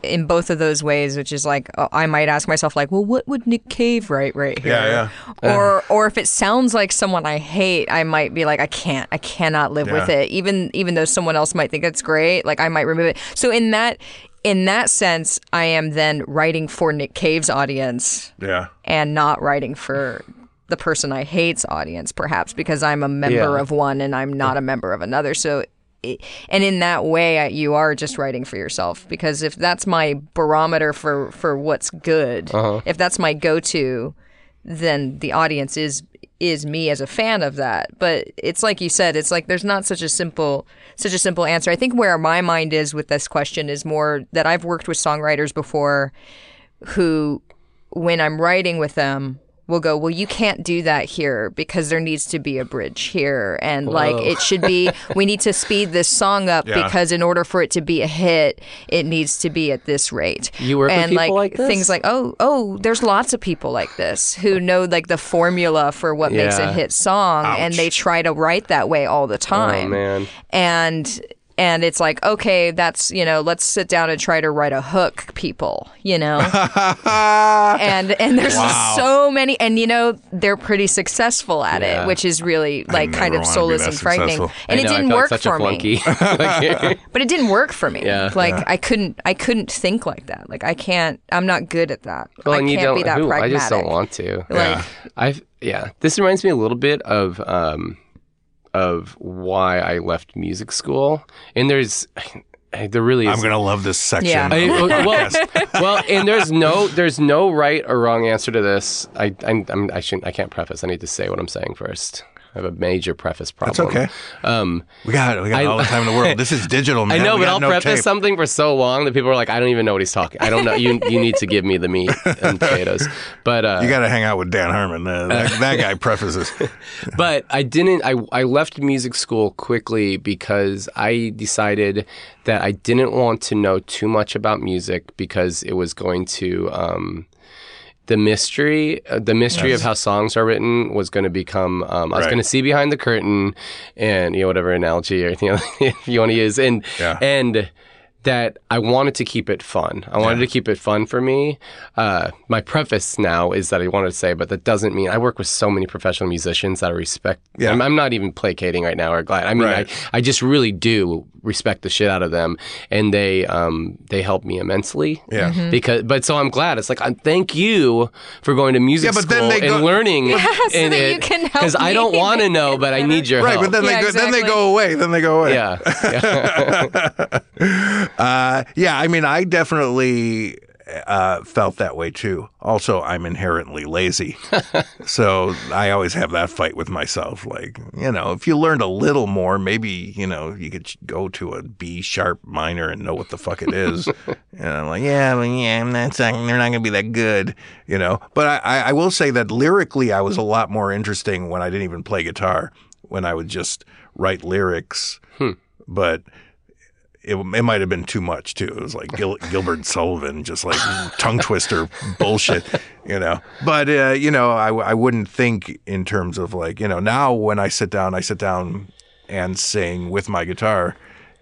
in both of those ways, which is like, I might ask myself like, well, what would Nick Cave write right here? Yeah. Or if it sounds like someone I hate, I might be like, I cannot live with it. Even though someone else might think it's great, like I might remove it. So in that sense, I am then writing for Nick Cave's audience. Yeah. And not writing for the person I hate's audience, perhaps, because I'm a member of one and I'm not a member of another. So, and in that way, you are just writing for yourself, because if that's my barometer for what's good, if that's my go-to, then the audience is me as a fan of that. But it's like you said, it's like there's not such a simple answer. I think where my mind is with this question is more that I've worked with songwriters before who, when I'm writing with them, will go, well, you can't do that here because there needs to be a bridge here. And like, it should be, we need to speed this song up because in order for it to be a hit, it needs to be at this rate. You work with people like this? Things like, oh, there's lots of people like this who know like the formula for what makes a hit song. Ouch. And they try to write that way all the time. Oh, man. And it's like, okay, that's, let's sit down and try to write a hook, people, and there's so many, and they're pretty successful at it, which is really like kind of soulless and frightening. And it didn't work for me. But it didn't work for me. I couldn't think like that. Like I'm not good at that. Well, I can't be that pragmatic. I just don't want to. This reminds me a little bit of why I left music school, and there really is. I'm gonna love this section. Yeah. And there's no right or wrong answer to this. I can't preface. I need to say what I'm saying first. I have a major preface problem. That's okay. We got all the time in the world. This is digital, man. I know, but I'll preface tape. something for so long that people are like, I don't even know what he's talking. I don't know. You need to give me the meat and potatoes. But you got to hang out with Dan Harmon. That guy prefaces. But I didn't. I left music school quickly because I decided that I didn't want to know too much about music because it was going to. The mystery of how songs are written was going to become. I was going to see behind the curtain, and whatever analogy or anything else you want to use, and that I wanted to keep it fun. I wanted to keep it fun for me. My preface now is that I wanted to say, but that doesn't mean I work with so many professional musicians that I respect. Yeah. I'm not even placating right now or glad. I mean, I just really do respect the shit out of them, and they help me immensely. Yeah. So I'm glad. It's like, thank you for going to music school and learning. So that you can help me. Because I don't want to know, but I need your help. Right, but then they go away. Yeah. I mean, I definitely felt that way too. Also, I'm inherently lazy. So I always have that fight with myself. Like, if you learned a little more, maybe, you could go to a B sharp minor and know what the fuck it is. And I'm like, I'm not saying they're not going to be that good, But I will say that lyrically, I was a lot more interesting when I didn't even play guitar, when I would just write lyrics. But it might have been too much too. It was like Gilbert Sullivan, just like tongue twister bullshit, But I wouldn't think in terms of like, now when I sit down and sing with my guitar,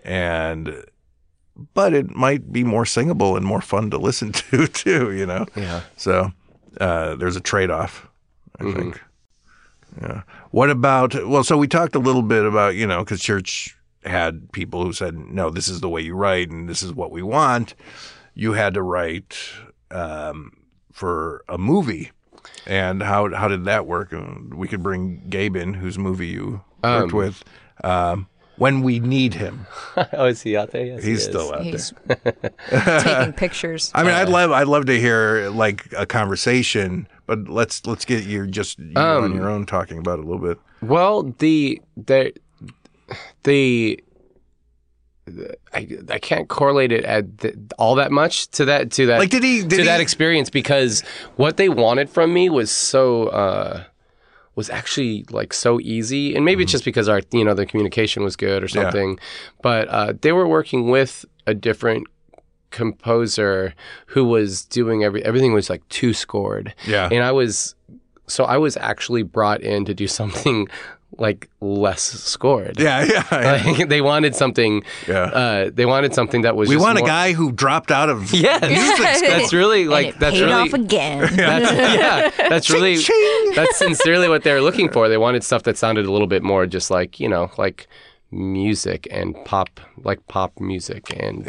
but it might be more singable and more fun to listen to too, Yeah. So there's a trade-off, I think. Yeah. What about? Well, so we talked a little bit about because Church had people who said, no, this is the way you write and this is what we want. You had to write for a movie. And how did that work? We could bring Gabe in, whose movie you worked with, When We Need Him. Oh, is he out there? Yes, he's still out there. Taking pictures. I mean, I'd love to hear like a conversation, but let's get you on your own talking about it a little bit. Well, I can't correlate it all that much to that like that experience, because what they wanted from me was so was actually like so easy, and maybe it's just because our the communication was good or something, but they were working with a different composer who was doing everything was like two scored, and I was actually brought in to do something like less scored. Yeah. Like, they wanted something. Yeah. They wanted something that was. We just want more, a guy who dropped out of Yes, music. that's really like and it that's paid really off again. that's really Ching. that's sincerely what they were looking for. They wanted stuff that sounded a little bit more just like like music and pop music and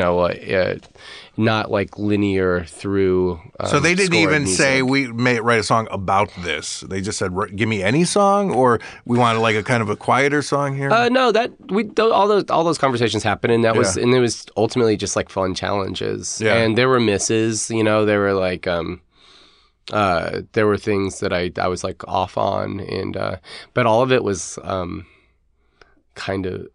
not like linear through. So they didn't scored even music. say we may write a song about this. They just said, "Give me any song," or we want like a kind of a quieter song here. No, all those conversations happened, and it was ultimately just like fun challenges. Yeah. And there were misses, there were like there were things that I was like off on, and but all of it was kind of.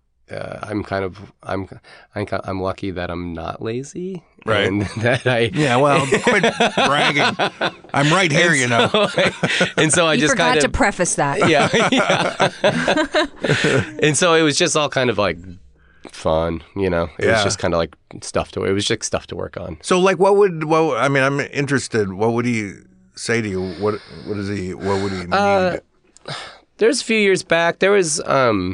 I'm lucky that I'm not lazy, Right. And that I Quit bragging. I'm right here, and so I You just forgot kind of to preface that. yeah. And so it was just all kind of like fun, It was just kind of like stuff to work on. So, like, I'm interested. What would he say to you? What would he need? There's a few years back, there was,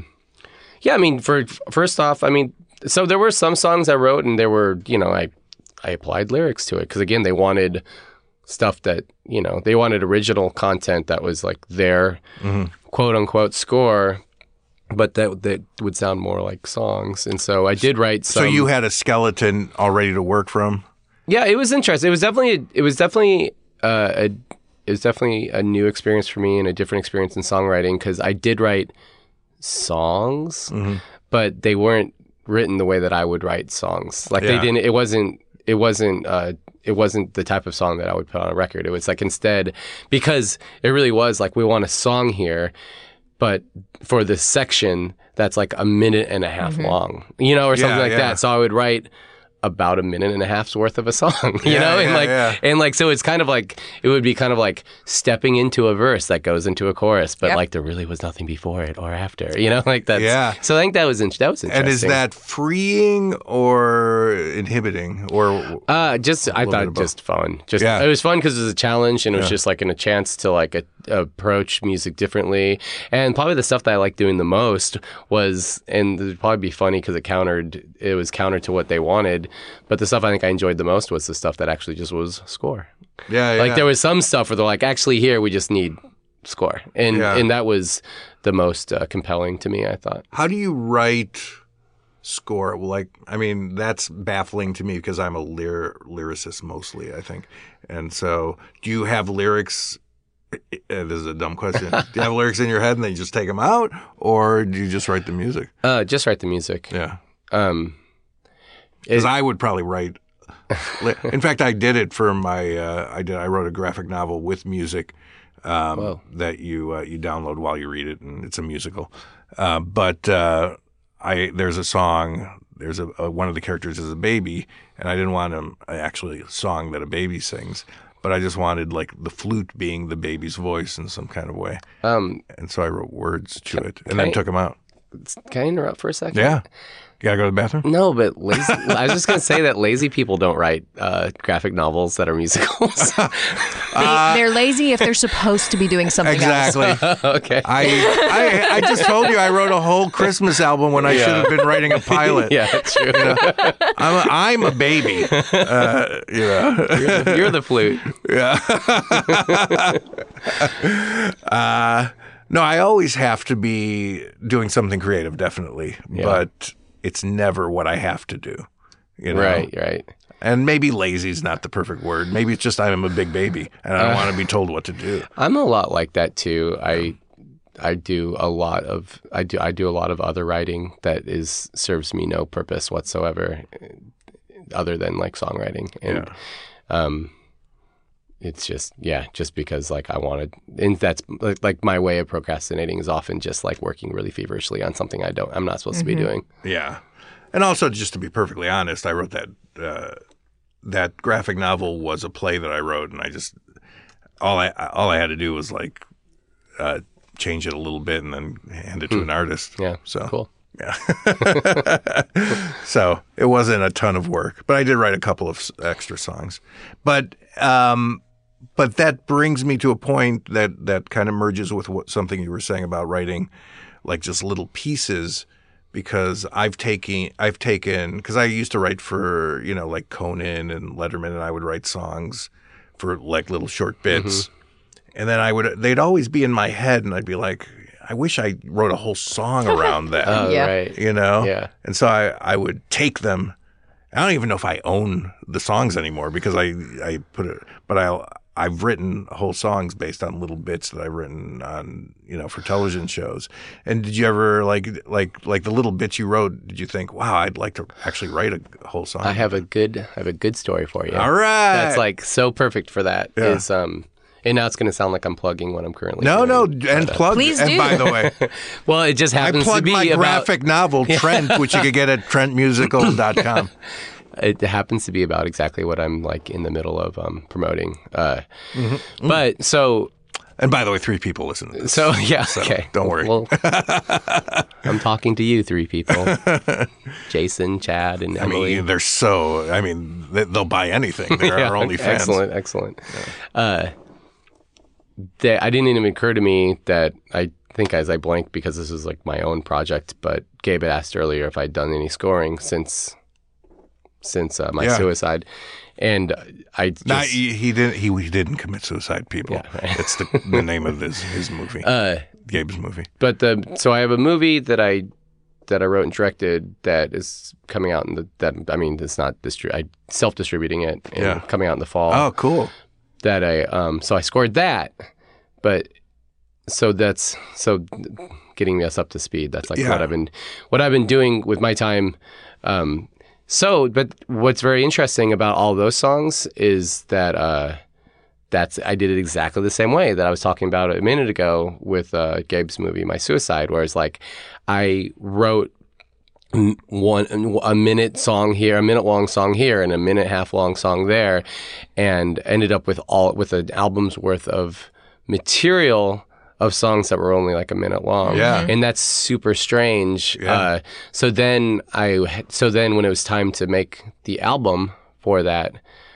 first off, so there were some songs I wrote, and there were, I applied lyrics to it because, again, they wanted stuff that, they wanted original content that was like their quote unquote score, but that would sound more like songs. And so I did write some. So you had a skeleton all ready to work from? Yeah, it was interesting. It was definitely a new experience for me and a different experience in songwriting because I did write songs, but they weren't written the way that I would write songs. Like they didn't. It wasn't the type of song that I would put on a record. It was like instead, because it really was like we want a song here, but for this section that's like a minute and a half long, or something like that. So I would write about a minute and a half's worth of a song, and so it's kind of like it would be kind of like stepping into a verse that goes into a chorus, but like there really was nothing before it or after, like that. Yeah. So I think that was interesting. And is that freeing or inhibiting or? Just fun. It was fun because it was a challenge and it was just like a chance to like approach music differently. And probably the stuff that I liked doing the most was, and it would probably be funny because it was counter to what they wanted. But the stuff I think I enjoyed the most was the stuff that actually just was score. Yeah. Like there was some stuff where they're like, actually here we just need score. And that was the most compelling to me, I thought. How do you write score? That's baffling to me because I'm a lyricist mostly, I think. And so do you have lyrics? This is a dumb question. Do you have lyrics in your head and then you just take them out? Or do you just write the music? Just write the music. Yeah. Because I would probably write. In fact, I did it for my. I wrote a graphic novel with music that you download while you read it, and it's a musical. But there's a song. There's one of the characters is a baby, and I didn't want actually a song that a baby sings, but I just wanted like the flute being the baby's voice in some kind of way. And so I wrote words to it, and then took them out. Can I interrupt for a second? Yeah. You gotta go to the bathroom? No, but I was just going to say that lazy people don't write graphic novels that are musicals. They're lazy if they're supposed to be doing something else. Exactly. Okay. I just told you I wrote a whole Christmas album when I should have been writing a pilot. Yeah, that's true. I'm a baby. You're the flute. Yeah. No, I always have to be doing something creative, definitely. Yeah. But it's never what I have to do. Right. And maybe lazy is not the perfect word. Maybe it's just I'm a big baby and I don't want to be told what to do. I'm a lot like that too. I do a lot of other writing that serves me no purpose whatsoever, other than like songwriting. And it's just because like I wanted, and that's like my way of procrastinating is often just like working really feverishly on something I'm not supposed to be doing. Yeah. And also, just to be perfectly honest, I wrote that graphic novel was a play that I wrote, and I just all I had to do was like change it a little bit and then hand it to an artist. Yeah. So cool. Yeah. So it wasn't a ton of work, but I did write a couple of extra songs. But but that brings me to a point that kind of merges with something you were saying about writing, like just little pieces. Because I've taken because I used to write for like Conan and Letterman, and I would write songs for like little short bits, and then they'd always be in my head, and I'd be like, I wish I wrote a whole song around that. Oh, Yeah. right. Yeah. And so I would take them. I don't even know if I own the songs anymore because I put it, but I've written whole songs based on little bits that I've written on, for television shows. And did you ever like the little bits you wrote? Did you think, wow, I'd like to actually write a whole song? I have a good story for you. All right. That's like so perfect for that. Yeah. Is and now it's going to sound like I'm plugging what I'm currently No, doing. and plug. Please and do. by the way, Well, it just I happens to plugged be my about graphic novel Trent, which you could get at trentmusical.com. it happens to be about exactly what I'm like in the middle of promoting. But so And by the way, 3 people listen to this. So yeah, okay. Don't worry. Well, I'm talking to you 3 people: Jason, Chad, and Emily. They'll buy anything. They're our only fans. Excellent. I didn't even occur to me that I think as I blanked because this was like my own project. But Gabe had asked earlier if I'd done any scoring since my suicide, and I just, he didn't commit suicide. People, it's the name of his movie, Gabe's movie. But so I have a movie that I wrote and directed that is coming out it's not self-distributing it and coming out in the fall. Oh, cool. That so I scored that, but so getting us up to speed. That's like what I've been doing with my time. But what's very interesting about all those songs is that I did it exactly the same way that I was talking about a minute ago with Gabe's movie, My Suicide, where it's like I wrote a minute long song here, and a minute half long song there, and ended up with an album's worth of material of songs that were only like a minute long. Yeah. And that's super strange. Yeah. So then when it was time to make the album for that,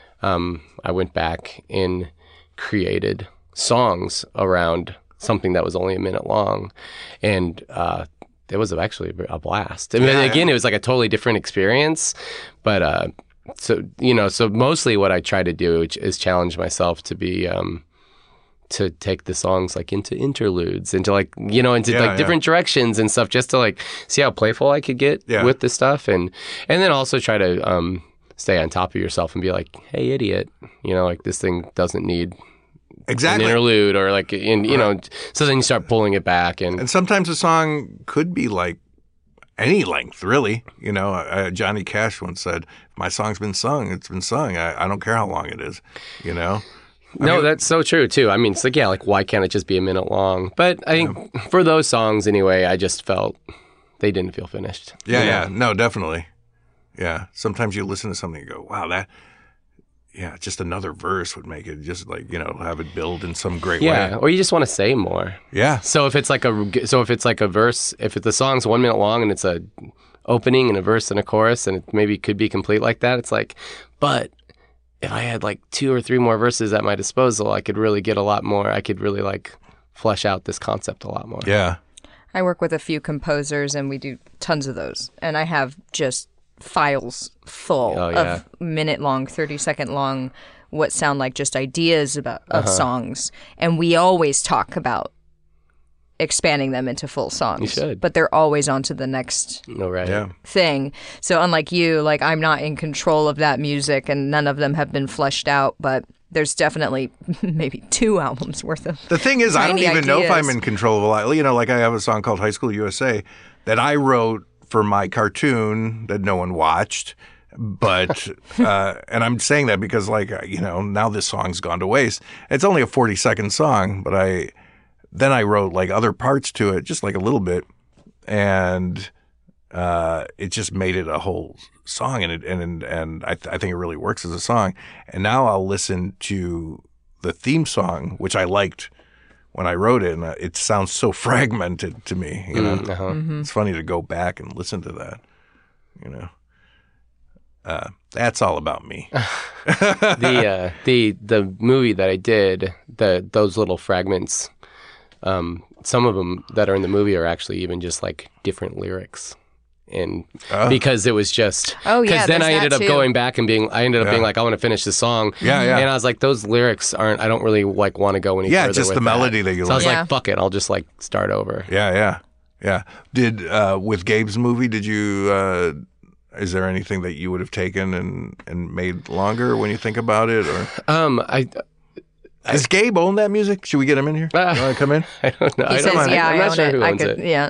I went back and created songs around something that was only a minute long. And it was actually a blast. I mean, again, it was like a totally different experience. But so mostly what I try to do is challenge myself to be to take the songs like into interludes, into different directions and stuff, just to like see how playful I could get with the stuff, and then also try to stay on top of yourself and be like, hey, idiot, like this thing doesn't need exactly an interlude, or like so then you start pulling it back, and sometimes a song could be like any length, really. Johnny Cash once said, if my song's been sung, it's been sung. I don't care how long it is, that's so true too. I mean, it's like, why can't it just be a minute long? But I think for those songs anyway, I just felt they didn't feel finished. Yeah. No, definitely. Yeah. Sometimes you listen to something and go, wow, just another verse would make it just like, have it build in some great way. Yeah. Or you just want to say more. Yeah. So if it's like a verse, if the song's 1 minute long and it's a opening and a verse and a chorus, and it maybe could be complete like that, it's like, but if I had like 2 or 3 more verses at my disposal, I could really get a lot more. I could really like flesh out this concept a lot more. Yeah. I work with a few composers, and we do tons of those. And I have just files full of minute-long, 30-second long, what sound like just ideas of songs. And we always talk about expanding them into full songs. You should. But they're always on to the next thing. So unlike you, like I'm not in control of that music, and none of them have been fleshed out, but there's definitely maybe 2 albums worth of The thing is, I don't even know if ideas. I'm in control of a lot. Like I have a song called High School USA that I wrote for my cartoon that no one watched. But, and I'm saying that because now this song's gone to waste. It's only a 40-second song, but I wrote like other parts to it, just like a little bit, and it just made it a whole song, and I think it really works as a song. And now I'll listen to the theme song, which I liked when I wrote it, and it sounds so fragmented to me. It's funny to go back and listen to that. That's all about me. The movie that I did, those little fragments, some of them that are in the movie are actually even just like different lyrics. And because it was just, because then I ended up going back and being like, I want to finish the song. Yeah. And I was like, those lyrics I don't really like want to go any further. Yeah, just with the melody that you like. So I was like, fuck it, I'll just like start over. Yeah. Did with Gabe's movie, did you? Is there anything that you would have taken and made longer when you think about it? Or does Gabe own that music? Should we get him in here? You want to come in? I don't know. He says, I'm not sure who owns it. Yeah.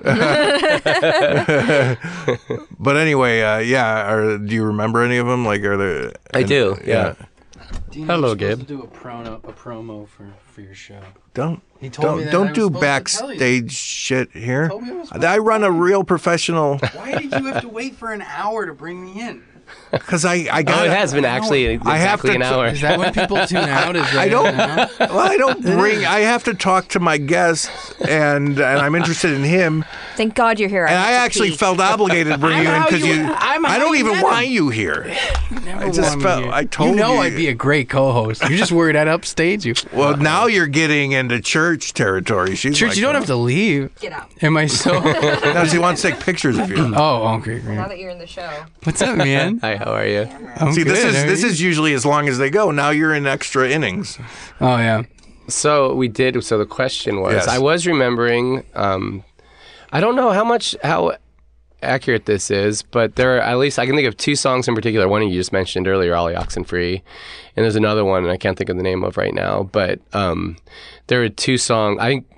But anyway, do you remember any of them? Like, are there? I do. Yeah. Hello, Gabe. To do a promo for your show. Don't I do was backstage shit here. told me I was supposed I run a real professional. Why did you have to wait for an hour to bring me in? Because I got. Oh, it has been actually exactly an hour. Is that when people tune out? Is I don't. Well, I don't bring. I have to talk to my guest, and I'm interested in him. Thank God you're here. And I actually felt obligated to bring you in because I don't even want you here. Never I just want me felt. here. I told you. I'd be a great co-host. You're just worried I'd upstage you. Well, now you're getting into church territory. She's Church, like, you don't have to leave. Get out. Am I so? No, she wants to take pictures of you. Oh, okay, great. Now that you're in the show. What's up, man? Hi, how are you? I'm See, good. this is usually as long as they go. Now you're in extra innings. Oh yeah. So we did. So the question was, Yes. I was remembering. I don't know how accurate this is, but there are, at least I can think of two songs in particular. One you just mentioned earlier, Ollie Oxenfree, and there's another one I can't think of the name of right now. But there are two songs.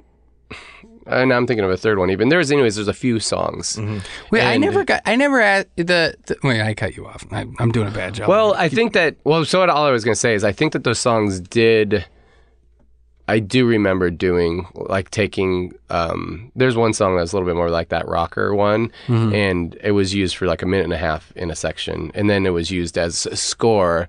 And I'm thinking of a third one. Even there's a few songs. Mm-hmm. Wait, And- I never had the wait, I cut you off. I'm doing a bad job. Well, I think that. Well, so all I was going to say is I think that those songs did. I do remember doing like taking. There's one song that's a little bit more like that rocker one, and it was used for like a minute and a half in a section, and then it was used as a score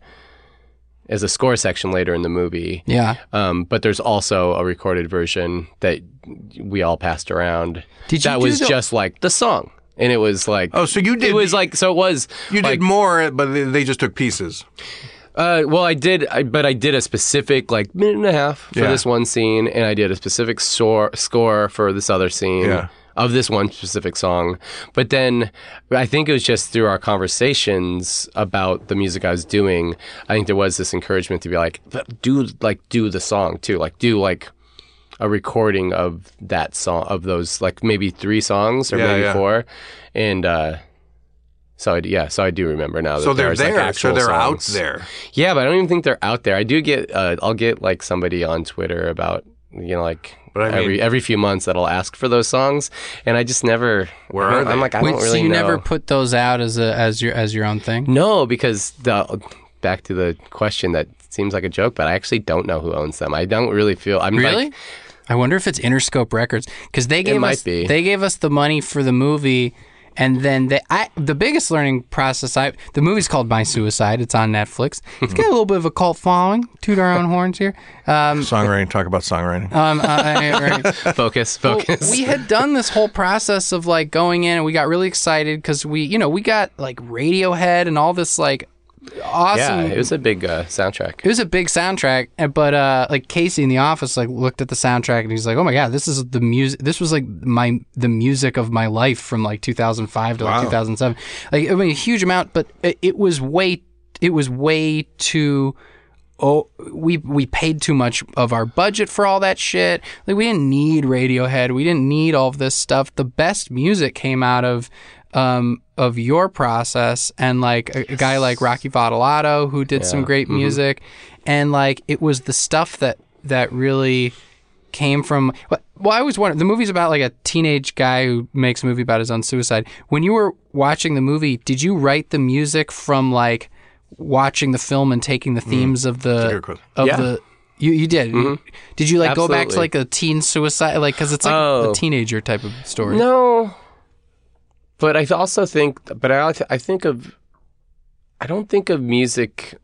section later in the movie. yeah. But there's also a recorded version that we all passed around. Did you that do was the- just like the song, and it was like. Oh, so you did. It was like so. It was. You like, did more, but they just took pieces. Well, I did, but I did a specific like minute and a half for Yeah. this one scene, and I did a specific score for this other scene Yeah. of this one specific song. But then I think it was just through our conversations about the music I was doing. I think there was this encouragement to be like, do the song too, like do like a recording of that song, of those like maybe 3 songs or maybe 4, and. So I do remember now. That So they're there's, like, there. actual So they're songs. out there. Yeah, but I don't even think they're out there. I do get. I'll get like somebody on Twitter about like But I mean- every few months that'll ask for those songs, and I just never. Where are they? I'm like I Wait, don't so really you know. never put those out as your own thing? No, because back to the question that seems like a joke, but I actually don't know who owns them. I don't really feel. I'm Really? Like, I wonder if it's Interscope Records because they gave might us be. they gave us the money for the movie, and then the biggest learning process. The movie's called My Suicide. It's on Netflix. It's got a little bit of a cult following. Toot our own horns here. Songwriting. Talk about songwriting. Right. focus. Well, we had done this whole process of like going in, and we got really excited because we got like Radiohead and all this like awesome. Yeah, it was a big soundtrack. It was a big soundtrack, but like Casey in the office like looked at the soundtrack and he's like, "Oh my god, this is the music. This was like the music of my life from like 2005 to like 2007. Like I mean, a huge amount, but it was way too. Oh, we paid too much of our budget for all that shit. Like we didn't need Radiohead. We didn't need all of this stuff. The best music came out of your process and like a guy like Rocky Vadalato who did some great music, and like it was the stuff that really came from. Well, I always wondered. The movie's about like a teenage guy who makes a movie about his own suicide. When you were watching the movie, did you write the music from like watching the film and taking the themes of good question. the you did. Did you like go back to Absolutely. like a teen suicide, like because it's like a teenager type of story? No, but I also think. But I think of. I don't think of music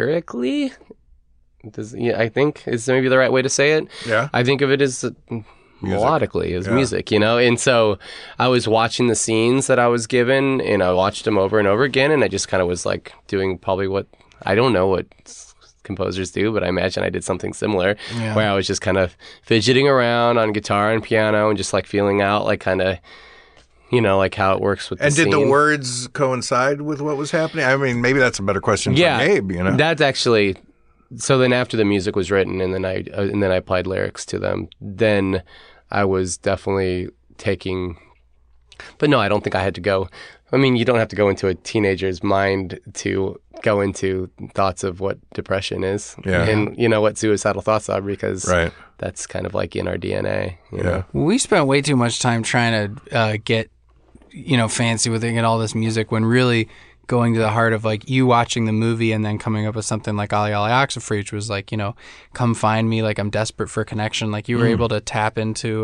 lyrically. I think is maybe the right way to say it. Yeah. I think of it as melodically. It was music, you know? And so I was watching the scenes that I was given, and I watched them over and over again, and I just kind of was like doing probably what, I don't know what composers do, but I imagine I did something similar where I was just kind of fidgeting around on guitar and piano and just like feeling out like kind of, you know, like how it works with the scene. And did the words coincide with what was happening? I mean, maybe that's a better question for Gabe, you know? That's actually, so then after the music was written and then I applied lyrics to them, then I was definitely taking, but no, I don't think I had to go. I mean, you don't have to go into a teenager's mind to go into thoughts of what depression is and, you know, what suicidal thoughts are, because that's kind of like in our DNA, you know? We spent way too much time trying to get, you know, fancy with it and get all this music, when really going to the heart of like you watching the movie and then coming up with something like Ollie Ollie Oxenfree, was like, you know, come find me, like I'm desperate for connection. Like you were able to tap into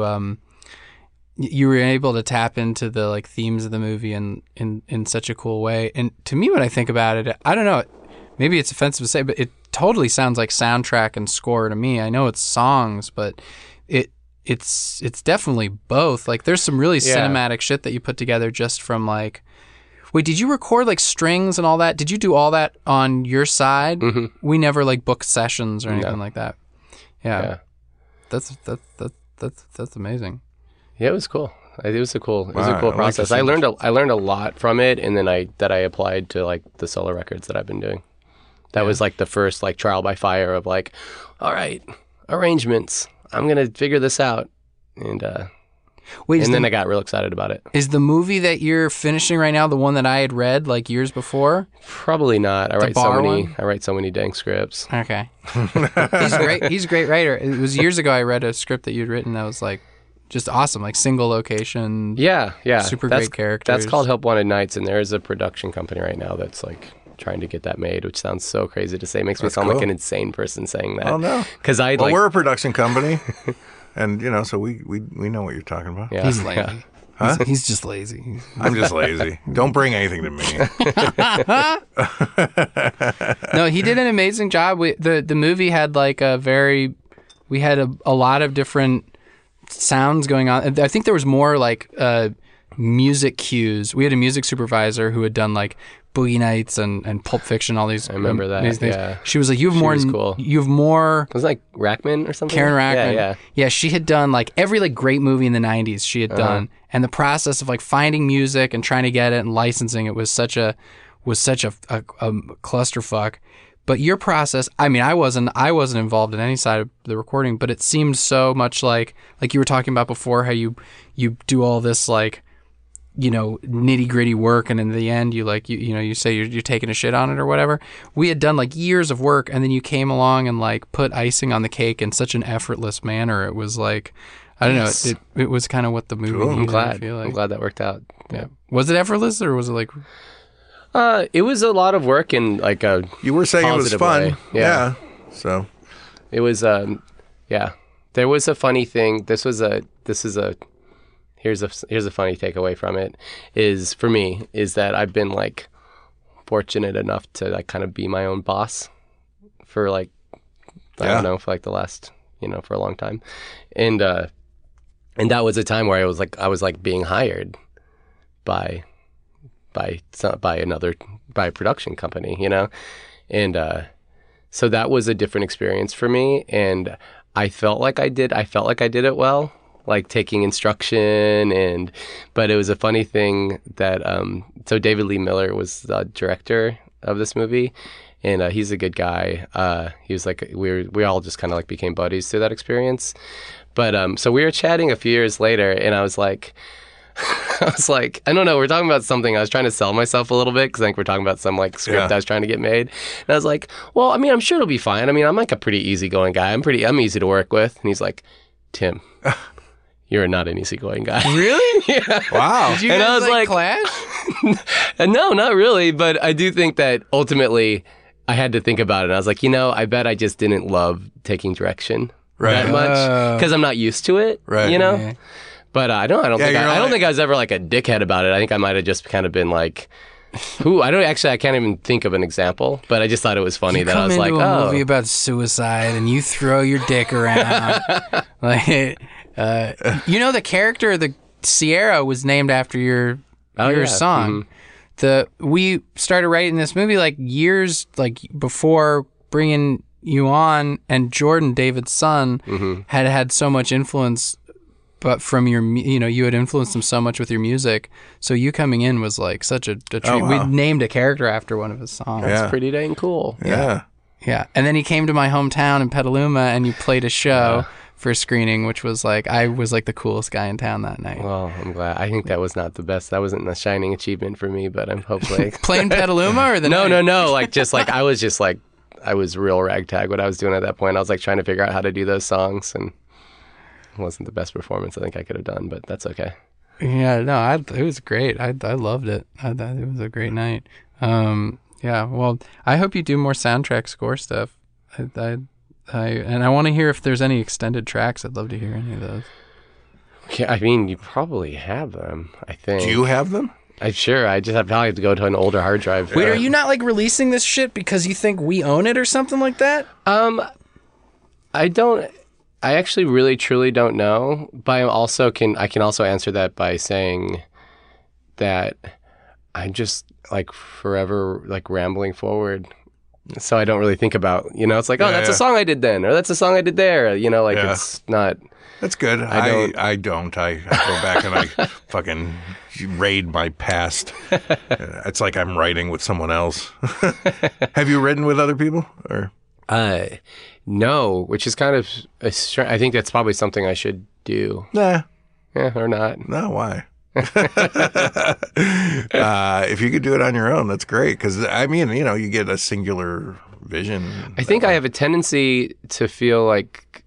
the like themes of the movie in such a cool way. And to me, when I think about it, I don't know, maybe it's offensive to say, but it totally sounds like soundtrack and score to me. I know it's songs, but it's definitely both. Like there's some really cinematic shit that you put together just from like, wait, did you record like strings and all that? Did you do all that on your side? Mm-hmm. We never like booked sessions or anything like that. Yeah. That's amazing. Yeah, it was cool. It was a cool process. I learned a lot from it, and then I applied to like the solo records that I've been doing. That was like the first like trial by fire of like, all right, arrangements. I'm gonna figure this out, and then I got real excited about it. Is the movie that you're finishing right now the one that I had read like years before? Probably not. I write so many dang scripts. Okay. He's great. He's a great writer. It was years ago I read a script that you'd written that was like just awesome, like single location. Yeah. Super great characters. That's called Help Wanted Nights, and there is a production company right now that's like trying to get that made, which sounds so crazy to say. Makes me sound like an insane person saying that. Oh no, because we're a production company, and you know, so we know what you're talking about. Yeah. He's lazy. Huh? He's just lazy. I'm just lazy. Don't bring anything to me. No, he did an amazing job. The movie had like we had a lot of different sounds going on. I think there was more like music cues. We had a music supervisor who had done like Boogie Nights and Pulp Fiction, all these. I remember that. Things. Yeah. She was like, you have more. Cool. You have more. Was it like Rackman or something? Karen Rackman. Yeah. She had done like every like great movie in the '90s. She had done, and the process of like finding music and trying to get it and licensing it was such a clusterfuck. But your process, I mean, I wasn't involved in any side of the recording, but it seemed so much like you were talking about before, how you do all this like, you know, nitty gritty work, and in the end you like you say you're taking a shit on it or whatever. We had done like years of work, and then you came along and like put icing on the cake in such an effortless manner. It was like, I don't know, it was kind of what the movie. I'm glad that worked out. Yeah. Was it effortless, or was it like? It was a lot of work in like a. You were saying it was fun. Way. Yeah. So. It was. There was a funny thing. Here's a funny takeaway from it is that I've been like fortunate enough to like kind of be my own boss for like I don't know, for like the last, you know, for a long time, and that was a time where I was like being hired by a production company, you know, and so that was a different experience for me, and I felt like I did it well. Like taking instruction, but it was a funny thing that so David Lee Miller was the director of this movie, and he's a good guy. He was like we all just kind of like became buddies through that experience. But so we were chatting a few years later, and I was like, I don't know, we're talking about something. I was trying to sell myself a little bit because I think we're talking about some like script I was trying to get made. And I was like, well, I mean, I'm sure it'll be fine. I mean, I'm like a pretty easygoing guy. I'm easy to work with. And he's like, Tim. You're not an easygoing guy. Really? Yeah. Wow. Did you guys I was like clash? No, not really. But I do think that ultimately I had to think about it. And I was like, you know, I bet I just didn't love taking direction that much because I'm not used to it. Right. You know. Yeah. But I don't think I was ever like a dickhead about it. I think I might have just kind of been like. I can't even think of an example, but I just thought it was funny that I was like, a movie about suicide and you throw your dick around. Like, The character, the Sierra, was named after your song. We started writing this movie like years before bringing you on, and Jordan, David's son, had so much influence, but from your, you had influenced him so much with your music. So you coming in was like such a treat. Oh, wow. We named a character after one of his songs. That's pretty dang cool. Yeah. Yeah. And then he came to my hometown in Petaluma, and you played a show for a screening, which was like, I was like the coolest guy in town that night. Well, I'm glad. I think that was not the best. That wasn't a shining achievement for me, but I'm hopefully Playing Petaluma or the No. night? I was real ragtag what I was doing at that point. I was like trying to figure out how to do those songs, and it wasn't the best performance I think I could have done, but that's okay. Yeah, no, it was great. I loved it. I thought it was a great night. Yeah, well, I hope you do more soundtrack score stuff. And I want to hear if there's any extended tracks. I'd love to hear any of those. Yeah, I mean, you probably have them, I think. Do you have them? Sure. I just probably have to go to an older hard drive. Wait, are you not like releasing this shit because you think we own it or something like that? I don't. I actually really truly don't know. But I can also answer that by saying that I'm just like forever like rambling forward. So I don't really think about, it's like, that's a song I did then, or that's a song I did there. It's not. That's good. I don't. I go back and I fucking raid my past. It's like I'm writing with someone else. Have you written with other people? Or no, which is kind of I think that's probably something I should do. Nah. Yeah, or not. No, why? If you could do it on your own, that's great. Because I mean, you get a singular vision. I think I have a tendency to feel like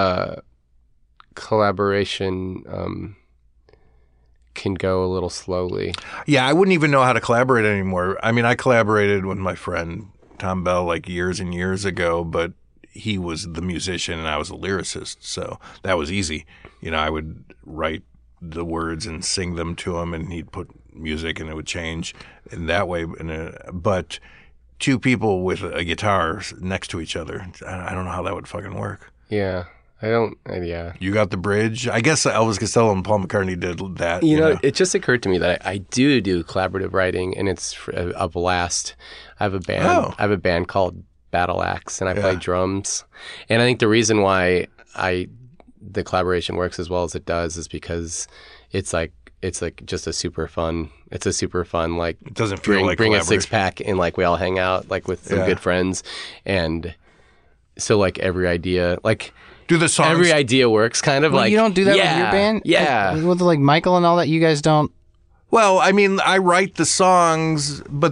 collaboration can go a little slowly. Yeah, I wouldn't even know how to collaborate anymore. I mean, I collaborated with my friend Tom Bell like years and years ago, but he was the musician and I was a lyricist, so that was easy. I would write the words and sing them to him, and he'd put music and it would change in that way. But two people with a guitar next to each other, I don't know how that would fucking work. Yeah. I don't, yeah. You got the bridge? I guess Elvis Costello and Paul McCartney did that. It just occurred to me that I do collaborative writing, and it's a blast. I have a band. I have a band called Battle Axe, and I play drums. And I think the reason why the collaboration works as well as it does is because it's like just a super fun. It's a super fun like. It doesn't feel like bring a 6-pack and like we all hang out like with some good friends, and so like every idea like. Do the songs? Every idea works, kind of like. You don't do that with your band? Yeah. With like Michael and all that, you guys don't. Well, I mean, I write the songs, but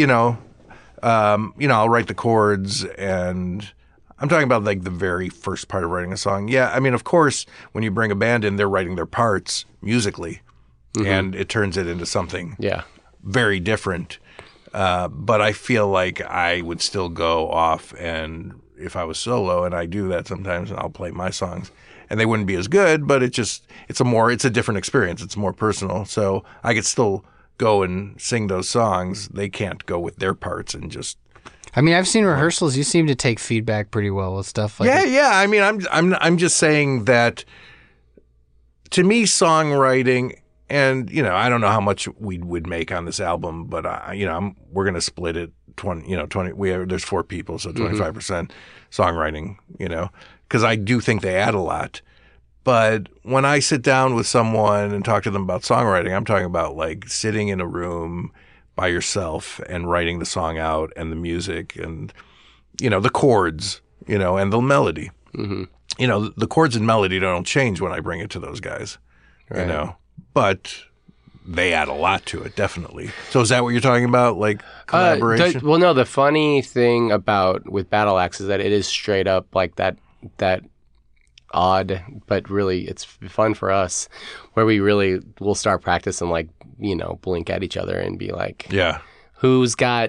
I'll write the chords, and I'm talking about like the very first part of writing a song. Yeah, I mean, of course, when you bring a band in, they're writing their parts musically, and it turns it into something very different. But I feel like I would still go off, and if I was solo, and I do that sometimes, and I'll play my songs, and they wouldn't be as good, but it's a different experience. It's more personal. So I could still go and sing those songs. They can't go with their parts and just. I mean, I've seen rehearsals. You seem to take feedback pretty well with stuff like that. Yeah. I mean, I'm just saying that to me, songwriting, and I don't know how much we would make on this album, but we're gonna split it 20. There's 4 people, so 25% songwriting. Because I do think they add a lot. But when I sit down with someone and talk to them about songwriting, I'm talking about like sitting in a room by yourself and writing the song out and the music and, the chords, and the melody. Mm-hmm. The chords and melody don't change when I bring it to those guys, but they add a lot to it, definitely. So is that what you're talking about, like collaboration? No, the funny thing with Battle Axe is that it is straight up like that odd, but really it's fun for us, where we really will start practicing like, blink at each other and be like, what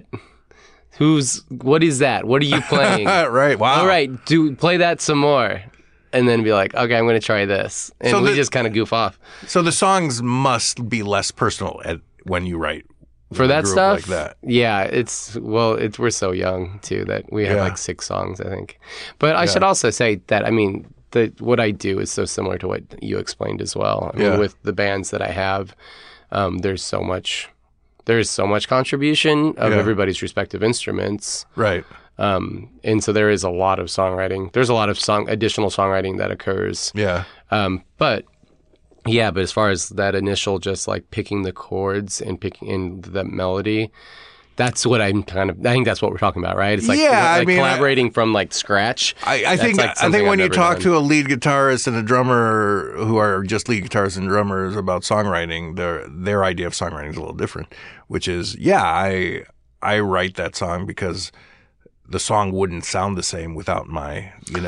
is that? What are you playing? Right. Wow. All right. Play that some more. And then be like, okay, I'm going to try this. And so we just kind of goof off. So the songs must be less personal when you write for that stuff like that. Yeah, we're so young too that we have like 6 songs, I think. But I should also say that, I mean, what I do is so similar to what you explained as well. I mean, Yeah. with the bands that I have, there's so much contribution of Yeah. everybody's respective instruments. Right. And so there is a lot of songwriting. There's a lot of additional songwriting that occurs. Yeah. But as far as that initial just like picking the chords and picking in the melody, that's what I think that's what we're talking about, right? It's like, Yeah, I mean, collaborating from like scratch. I think like I something think when I've you never talk done. to a lead guitarist and a drummer who are just lead guitarists and drummers about songwriting, their idea of songwriting is a little different. Which is, I write that song because the song wouldn't sound the same without my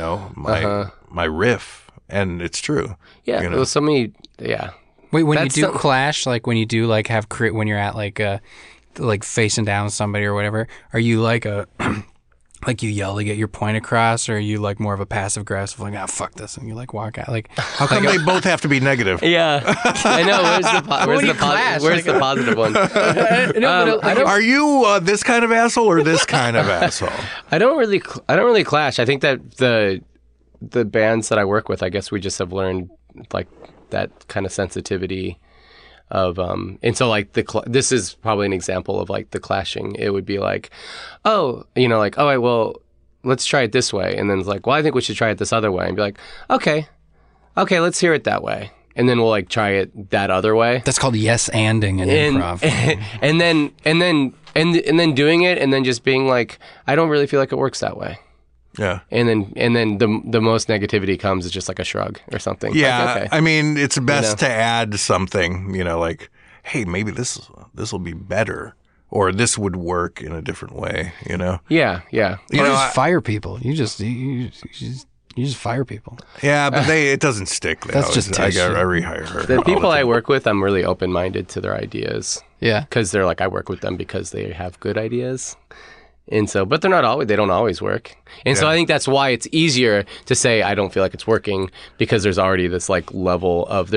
riff, and it's true. Yeah, you know? well, so many. Yeah, Wait, when That's you do some- clash, like when you do like have when you're at like facing down with somebody or whatever, are you like a like you yell to get your point across, or are you like more of a passive aggressive, like fuck this, and you like walk out? Like How come they both have to be negative? yeah. I know. Where's the positive one? Are you this kind of asshole or this kind of asshole? I don't really clash. I think that the bands that I work with, I guess we just have learned like that kind of sensitivity of and so like this is probably an example of like the clashing. It would be like, well, let's try it this way, and then it's like, well, I think we should try it this other way, and be like, okay, let's hear it that way, and then we'll like try it that other way. that's called yes-anding in improv. and then doing it, and then just being like, I don't really feel like it works that way. Yeah. And then the most negativity comes is just like a shrug or something. Yeah, Like, okay. I mean, it's best know? to add something, like, hey, maybe this will be better, or this would work in a different way, Yeah. You You know, just fire people. You just fire people. yeah, but it doesn't stick. That's just I tissue. rehire her. The all people I time. work with, I'm really open-minded to their ideas Yeah. because they're like, I work with them because they have good ideas. And so, but they don't always work. And so I think that's why it's easier to say, I don't feel like it's working, because there's already this like level of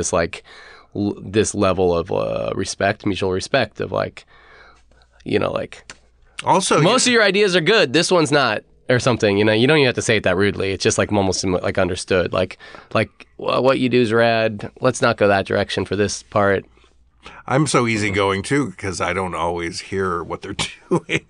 respect, mutual respect of like, like Also, most of your ideas are good. This one's not, or something. You don't even have to say it that rudely. It's just like almost like understood. Like well, what you do is rad. Let's not go that direction for this part. I'm so easygoing too because I don't always hear what they're doing.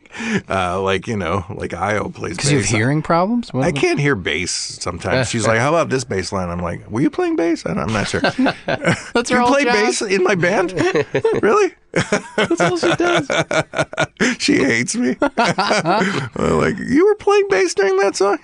Like Io plays Because you have bass. hearing problems? What- I can't hear bass sometimes. She's like, "How about this bass line?" I'm like, "Were you playing bass?" I'm not sure. That's her You whole play job. bass in my band? Really? That's all she does. She hates me. I'm like, you were playing bass during that song?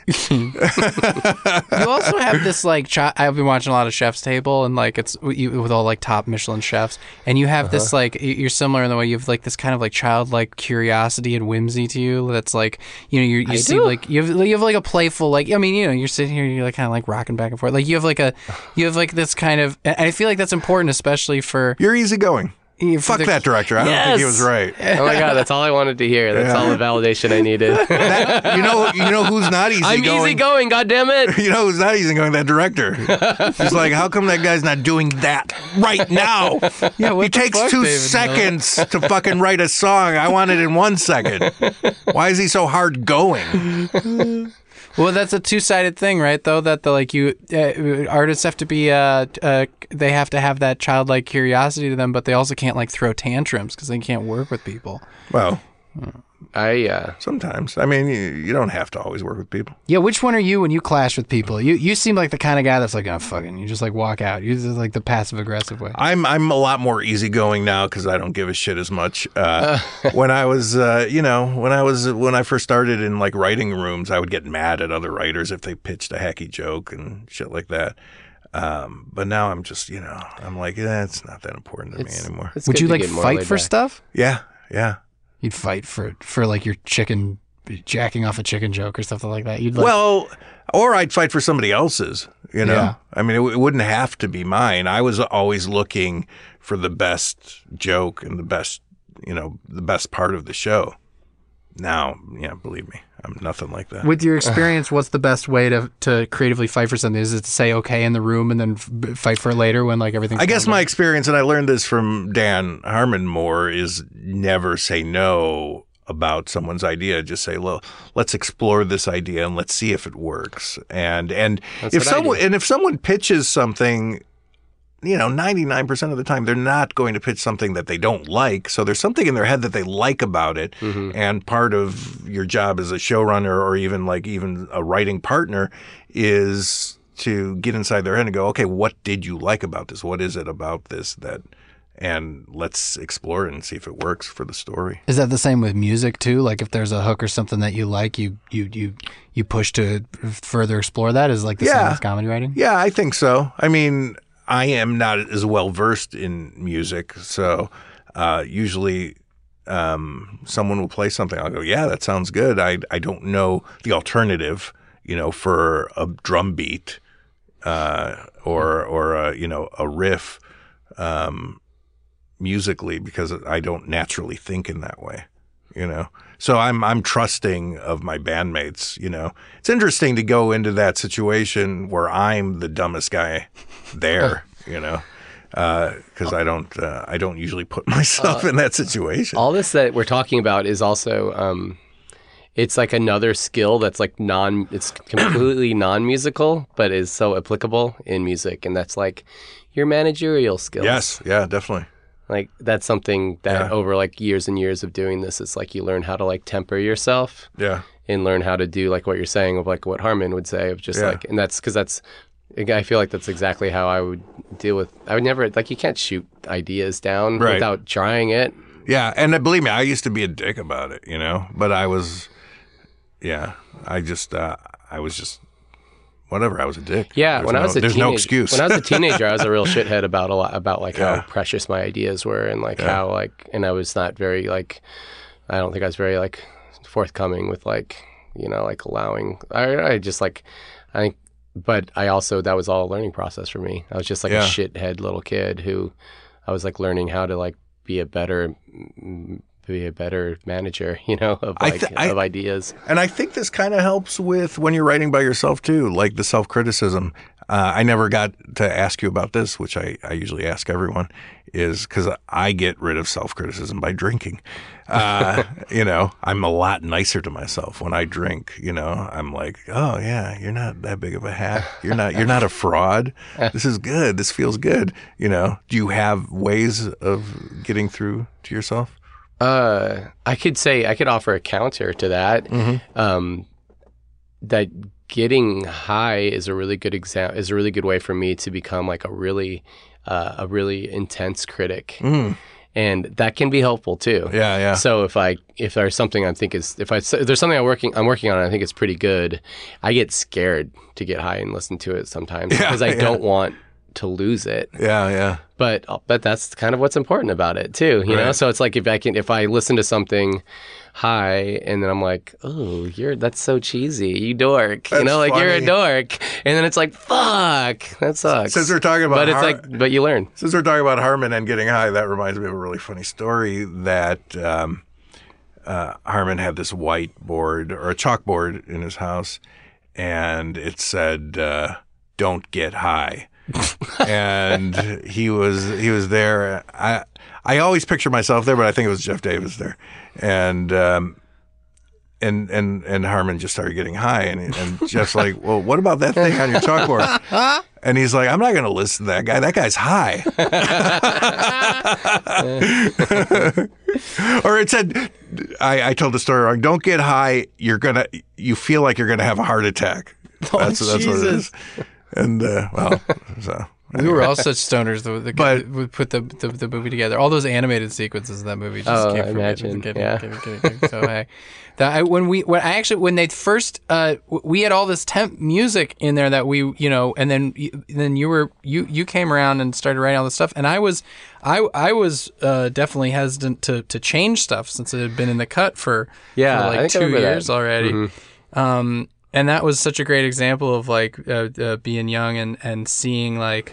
You also have this like I've been watching a lot of Chef's Table, and like it's with all like top Michelin chefs, and you have this like you're similar in the way you have like this kind of like childlike curiosity and whimsy to you. That's like you seem do. like you have like a playful like you're sitting here, you're like kind of like rocking back and forth, like you have like this kind of. And I feel like that's important, especially for You're easygoing. for Fuck the- that director. I don't think he was right. Oh my god, that's all I wanted to hear. That's all the validation I needed. You know who's not easygoing? I'm easygoing, goddammit. You know who's not easygoing? That director. He's like, how come that guy's not doing that right now? Yeah, what He the takes fuck, 2 David seconds to fucking write a song. I want it in 1 second. Why is he so hard going? Well, that's a two-sided thing, right? Though that artists have to be they have to have that childlike curiosity to them, but they also can't like throw tantrums because they can't work with people. Well, I sometimes. I mean, you don't have to always work with people. Yeah, which one are you when you clash with people? You seem like the kind of guy that's like, oh fucking, you just like walk out. You just like the passive aggressive way. I'm a lot more easygoing now because I don't give a shit as much. When I was, when I first started in like writing rooms, I would get mad at other writers if they pitched a hacky joke and shit like that. But now I'm just, I'm like, it's not that important to me anymore. it's Would good you to like get more fight laid for back. stuff? Yeah. You'd fight for like your chicken jacking off a chicken joke or something like that. You'd like, Well, or I'd fight for somebody else's, Yeah. I mean, it wouldn't have to be mine. I was always looking for the best joke and the best part of the show. Now, believe me, I'm nothing like that. with your experience, what's the best way to creatively fight for something? Is it to say okay in the room and then fight for it later when like everything's I guess calmed my down? experience, and I learned this from Dan Harmon more, is never say no about someone's idea. Just say, "Well, let's explore this idea and let's see if it works." And if someone pitches something, 99% of the time they're not going to pitch something that they don't like. So there's something in their head that they like about it. Mm-hmm. And part of your job as a showrunner or even a writing partner is to get inside their head and go, okay, what did you like about this? What is it about this and let's explore it and see if it works for the story. Is that the same with music too? Like if there's a hook or something that you like, you push to further explore that? Is like the same as comedy writing? Yeah, I think so. I mean, I am not as well versed in music, so usually someone will play something. I'll go, yeah, that sounds good. I don't know the alternative, for a drum beat or a riff musically, because I don't naturally think in that way, So I'm trusting of my bandmates, It's interesting to go into that situation where I'm the dumbest guy there, because I don't usually put myself in that situation. All this that we're talking about is also it's like another skill that's like it's completely non-musical, but is so applicable in music, and that's like your managerial skills. Yes, yeah, definitely. Like that's something that over like years and years of doing this, it's like you learn how to like temper yourself. Yeah. And learn how to do like what you're saying of like what Harmon would say of just like, and that's because I feel like that's exactly how I would deal with, I would never, like you can't shoot ideas down without trying it. Yeah. And believe me, I used to be a dick about it, but I was, I was just, whatever. I was a dick. Yeah, there's no excuse. When I was a teenager, I was a real shithead about like how precious my ideas were and like how like, and I was not very like, I don't think I was very like forthcoming with like, like allowing. I just like, I think, but I also that was all a learning process for me. I was just like a shithead little kid who I was like learning how to like be a better manager, of ideas. And I think this kind of helps with when you're writing by yourself too, like the self-criticism. I never got to ask you about this, which I usually ask everyone, is because I get rid of self-criticism by drinking. I'm a lot nicer to myself when I drink. I'm like, oh yeah, you're not that big of a hack. You're not a fraud. This is good. This feels good. Do you have ways of getting through to yourself? I could offer a counter to that. Mm-hmm. That getting high is a really good way for me to become like a really intense critic. Mm. And that can be helpful too. Yeah, yeah. So if there's something I think is there's something I'm working on and I think it's pretty good, I get scared to get high and listen to it sometimes because I don't want to lose it. Yeah, yeah. But that's kind of what's important about it too, you know? So it's like if I listen to something high and then I'm like, oh, that's so cheesy, you dork. That's like funny. You're a dork. And then it's like, fuck, that sucks. Since we're talking about but you learn. Since we're talking about Harmon and getting high, that reminds me of a really funny story that Harmon had this whiteboard or a chalkboard in his house and it said, don't get high. And he was there. I always picture myself there, but I think it was Jeff Davis there. And Harmon just started getting high, and Jeff's like, "Well, what about that thing on your chalkboard?" And he's like, "I'm not going to listen to that guy. That guy's high." Or it said, I told the story wrong. Don't get high. You feel like you're gonna have a heart attack. That's what it is. And so. We were all such stoners that we put the movie together. All those animated sequences of that movie just came from it. So hey, when they first we had all this temp music in there that we and then you came around and started writing all this stuff, and I was definitely hesitant to change stuff since it had been in the cut for like 2 years already. Mm-hmm. And that was such a great example of like being young and seeing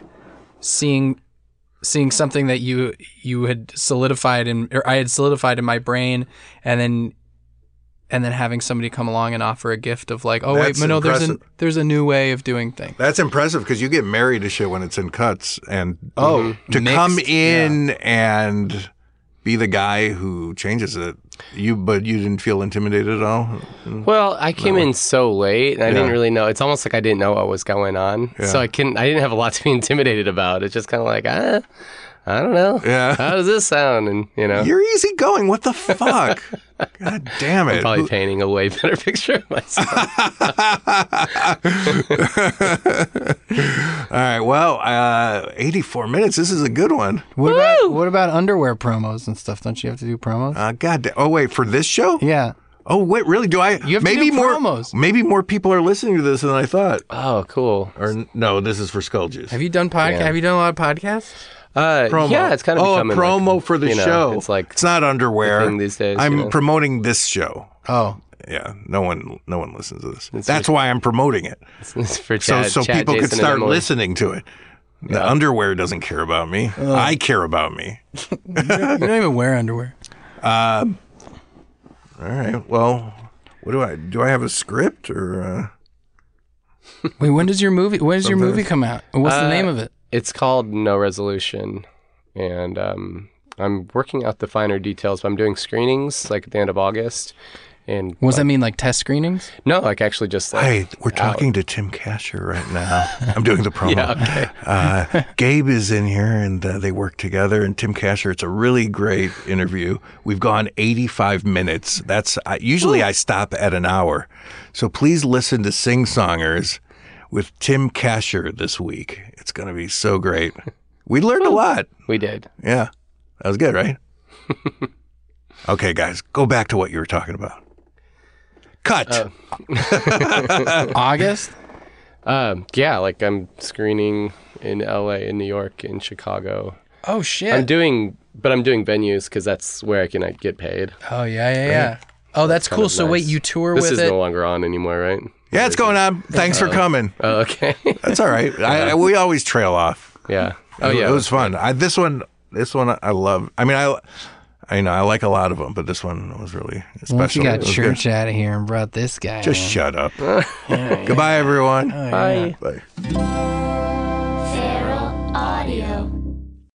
something that you had solidified or I had solidified in my brain, and then having somebody come along and offer a gift of like, oh wait, no, there's a new way of doing things. That's impressive because you get married to shit when it's in cuts, and to come in and be the guy who changes it. But you didn't feel intimidated at all? Well, I came in so late, and I didn't really know. It's almost like I didn't know what was going on, so I didn't have a lot to be intimidated about. It's just kind of like, I don't know. Yeah. How does this sound? And You're easy going. What the fuck? God damn it. I'm probably painting a way better picture of myself. All right. Well, 84 minutes. This is a good one. What about underwear promos and stuff? Don't you have to do promos? God damn. Oh, wait. For this show? Yeah. Oh, wait. Really? Do I? You have to do promos. Maybe more people are listening to this than I thought. Oh, cool. Or no, this is for Skull Juice. Have you done podcast? Yeah. Have you done a lot of podcasts? Promo. Yeah, it's kind of becoming a promo like, for the show. It's not underwear thing these days. I'm promoting this show. Oh. Yeah, no one listens to this. That's why I'm promoting it. It's for Chad, so Chad, people Jason, could start and Emily. listening to it. The underwear doesn't care about me. I care about me. You don't even wear underwear. All right. Well, what do I have a script or? Wait, when does your movie come out? What's the name of it? It's called No Resolution, and I'm working out the finer details. But I'm doing screenings like at the end of August. And What does that mean, like test screenings? No, like actually just like Hey, we're talking to Tim Kasher right now. I'm doing the promo. Yeah, okay. Gabe is in here, and they work together. And Tim Kasher, it's a really great interview. We've gone 85 minutes. Usually I stop at an hour. So please listen to Sing Songers with Tim Kasher this week. It's going to be so great. We learned a lot. We did. Yeah, that was good, right? Okay, guys, go back to what you were talking about. Cut. August? Yeah, like I'm screening in LA, in New York, in Chicago. Oh, shit. I'm doing venues because that's where I can get paid. Oh, yeah. Oh, that's cool. So nice. wait, you tour This with is it? no longer on anymore, right? Yeah, it's going on. Thanks for coming. Oh, okay. That's all right. We always trail off. Yeah. Oh, yeah. It was fun. This one I love. I mean, I like a lot of them, but this one was really special. Once you got It was church good. out of here and brought this guy Just in. shut up. Goodbye, everyone. Bye. Bye. Feral Audio.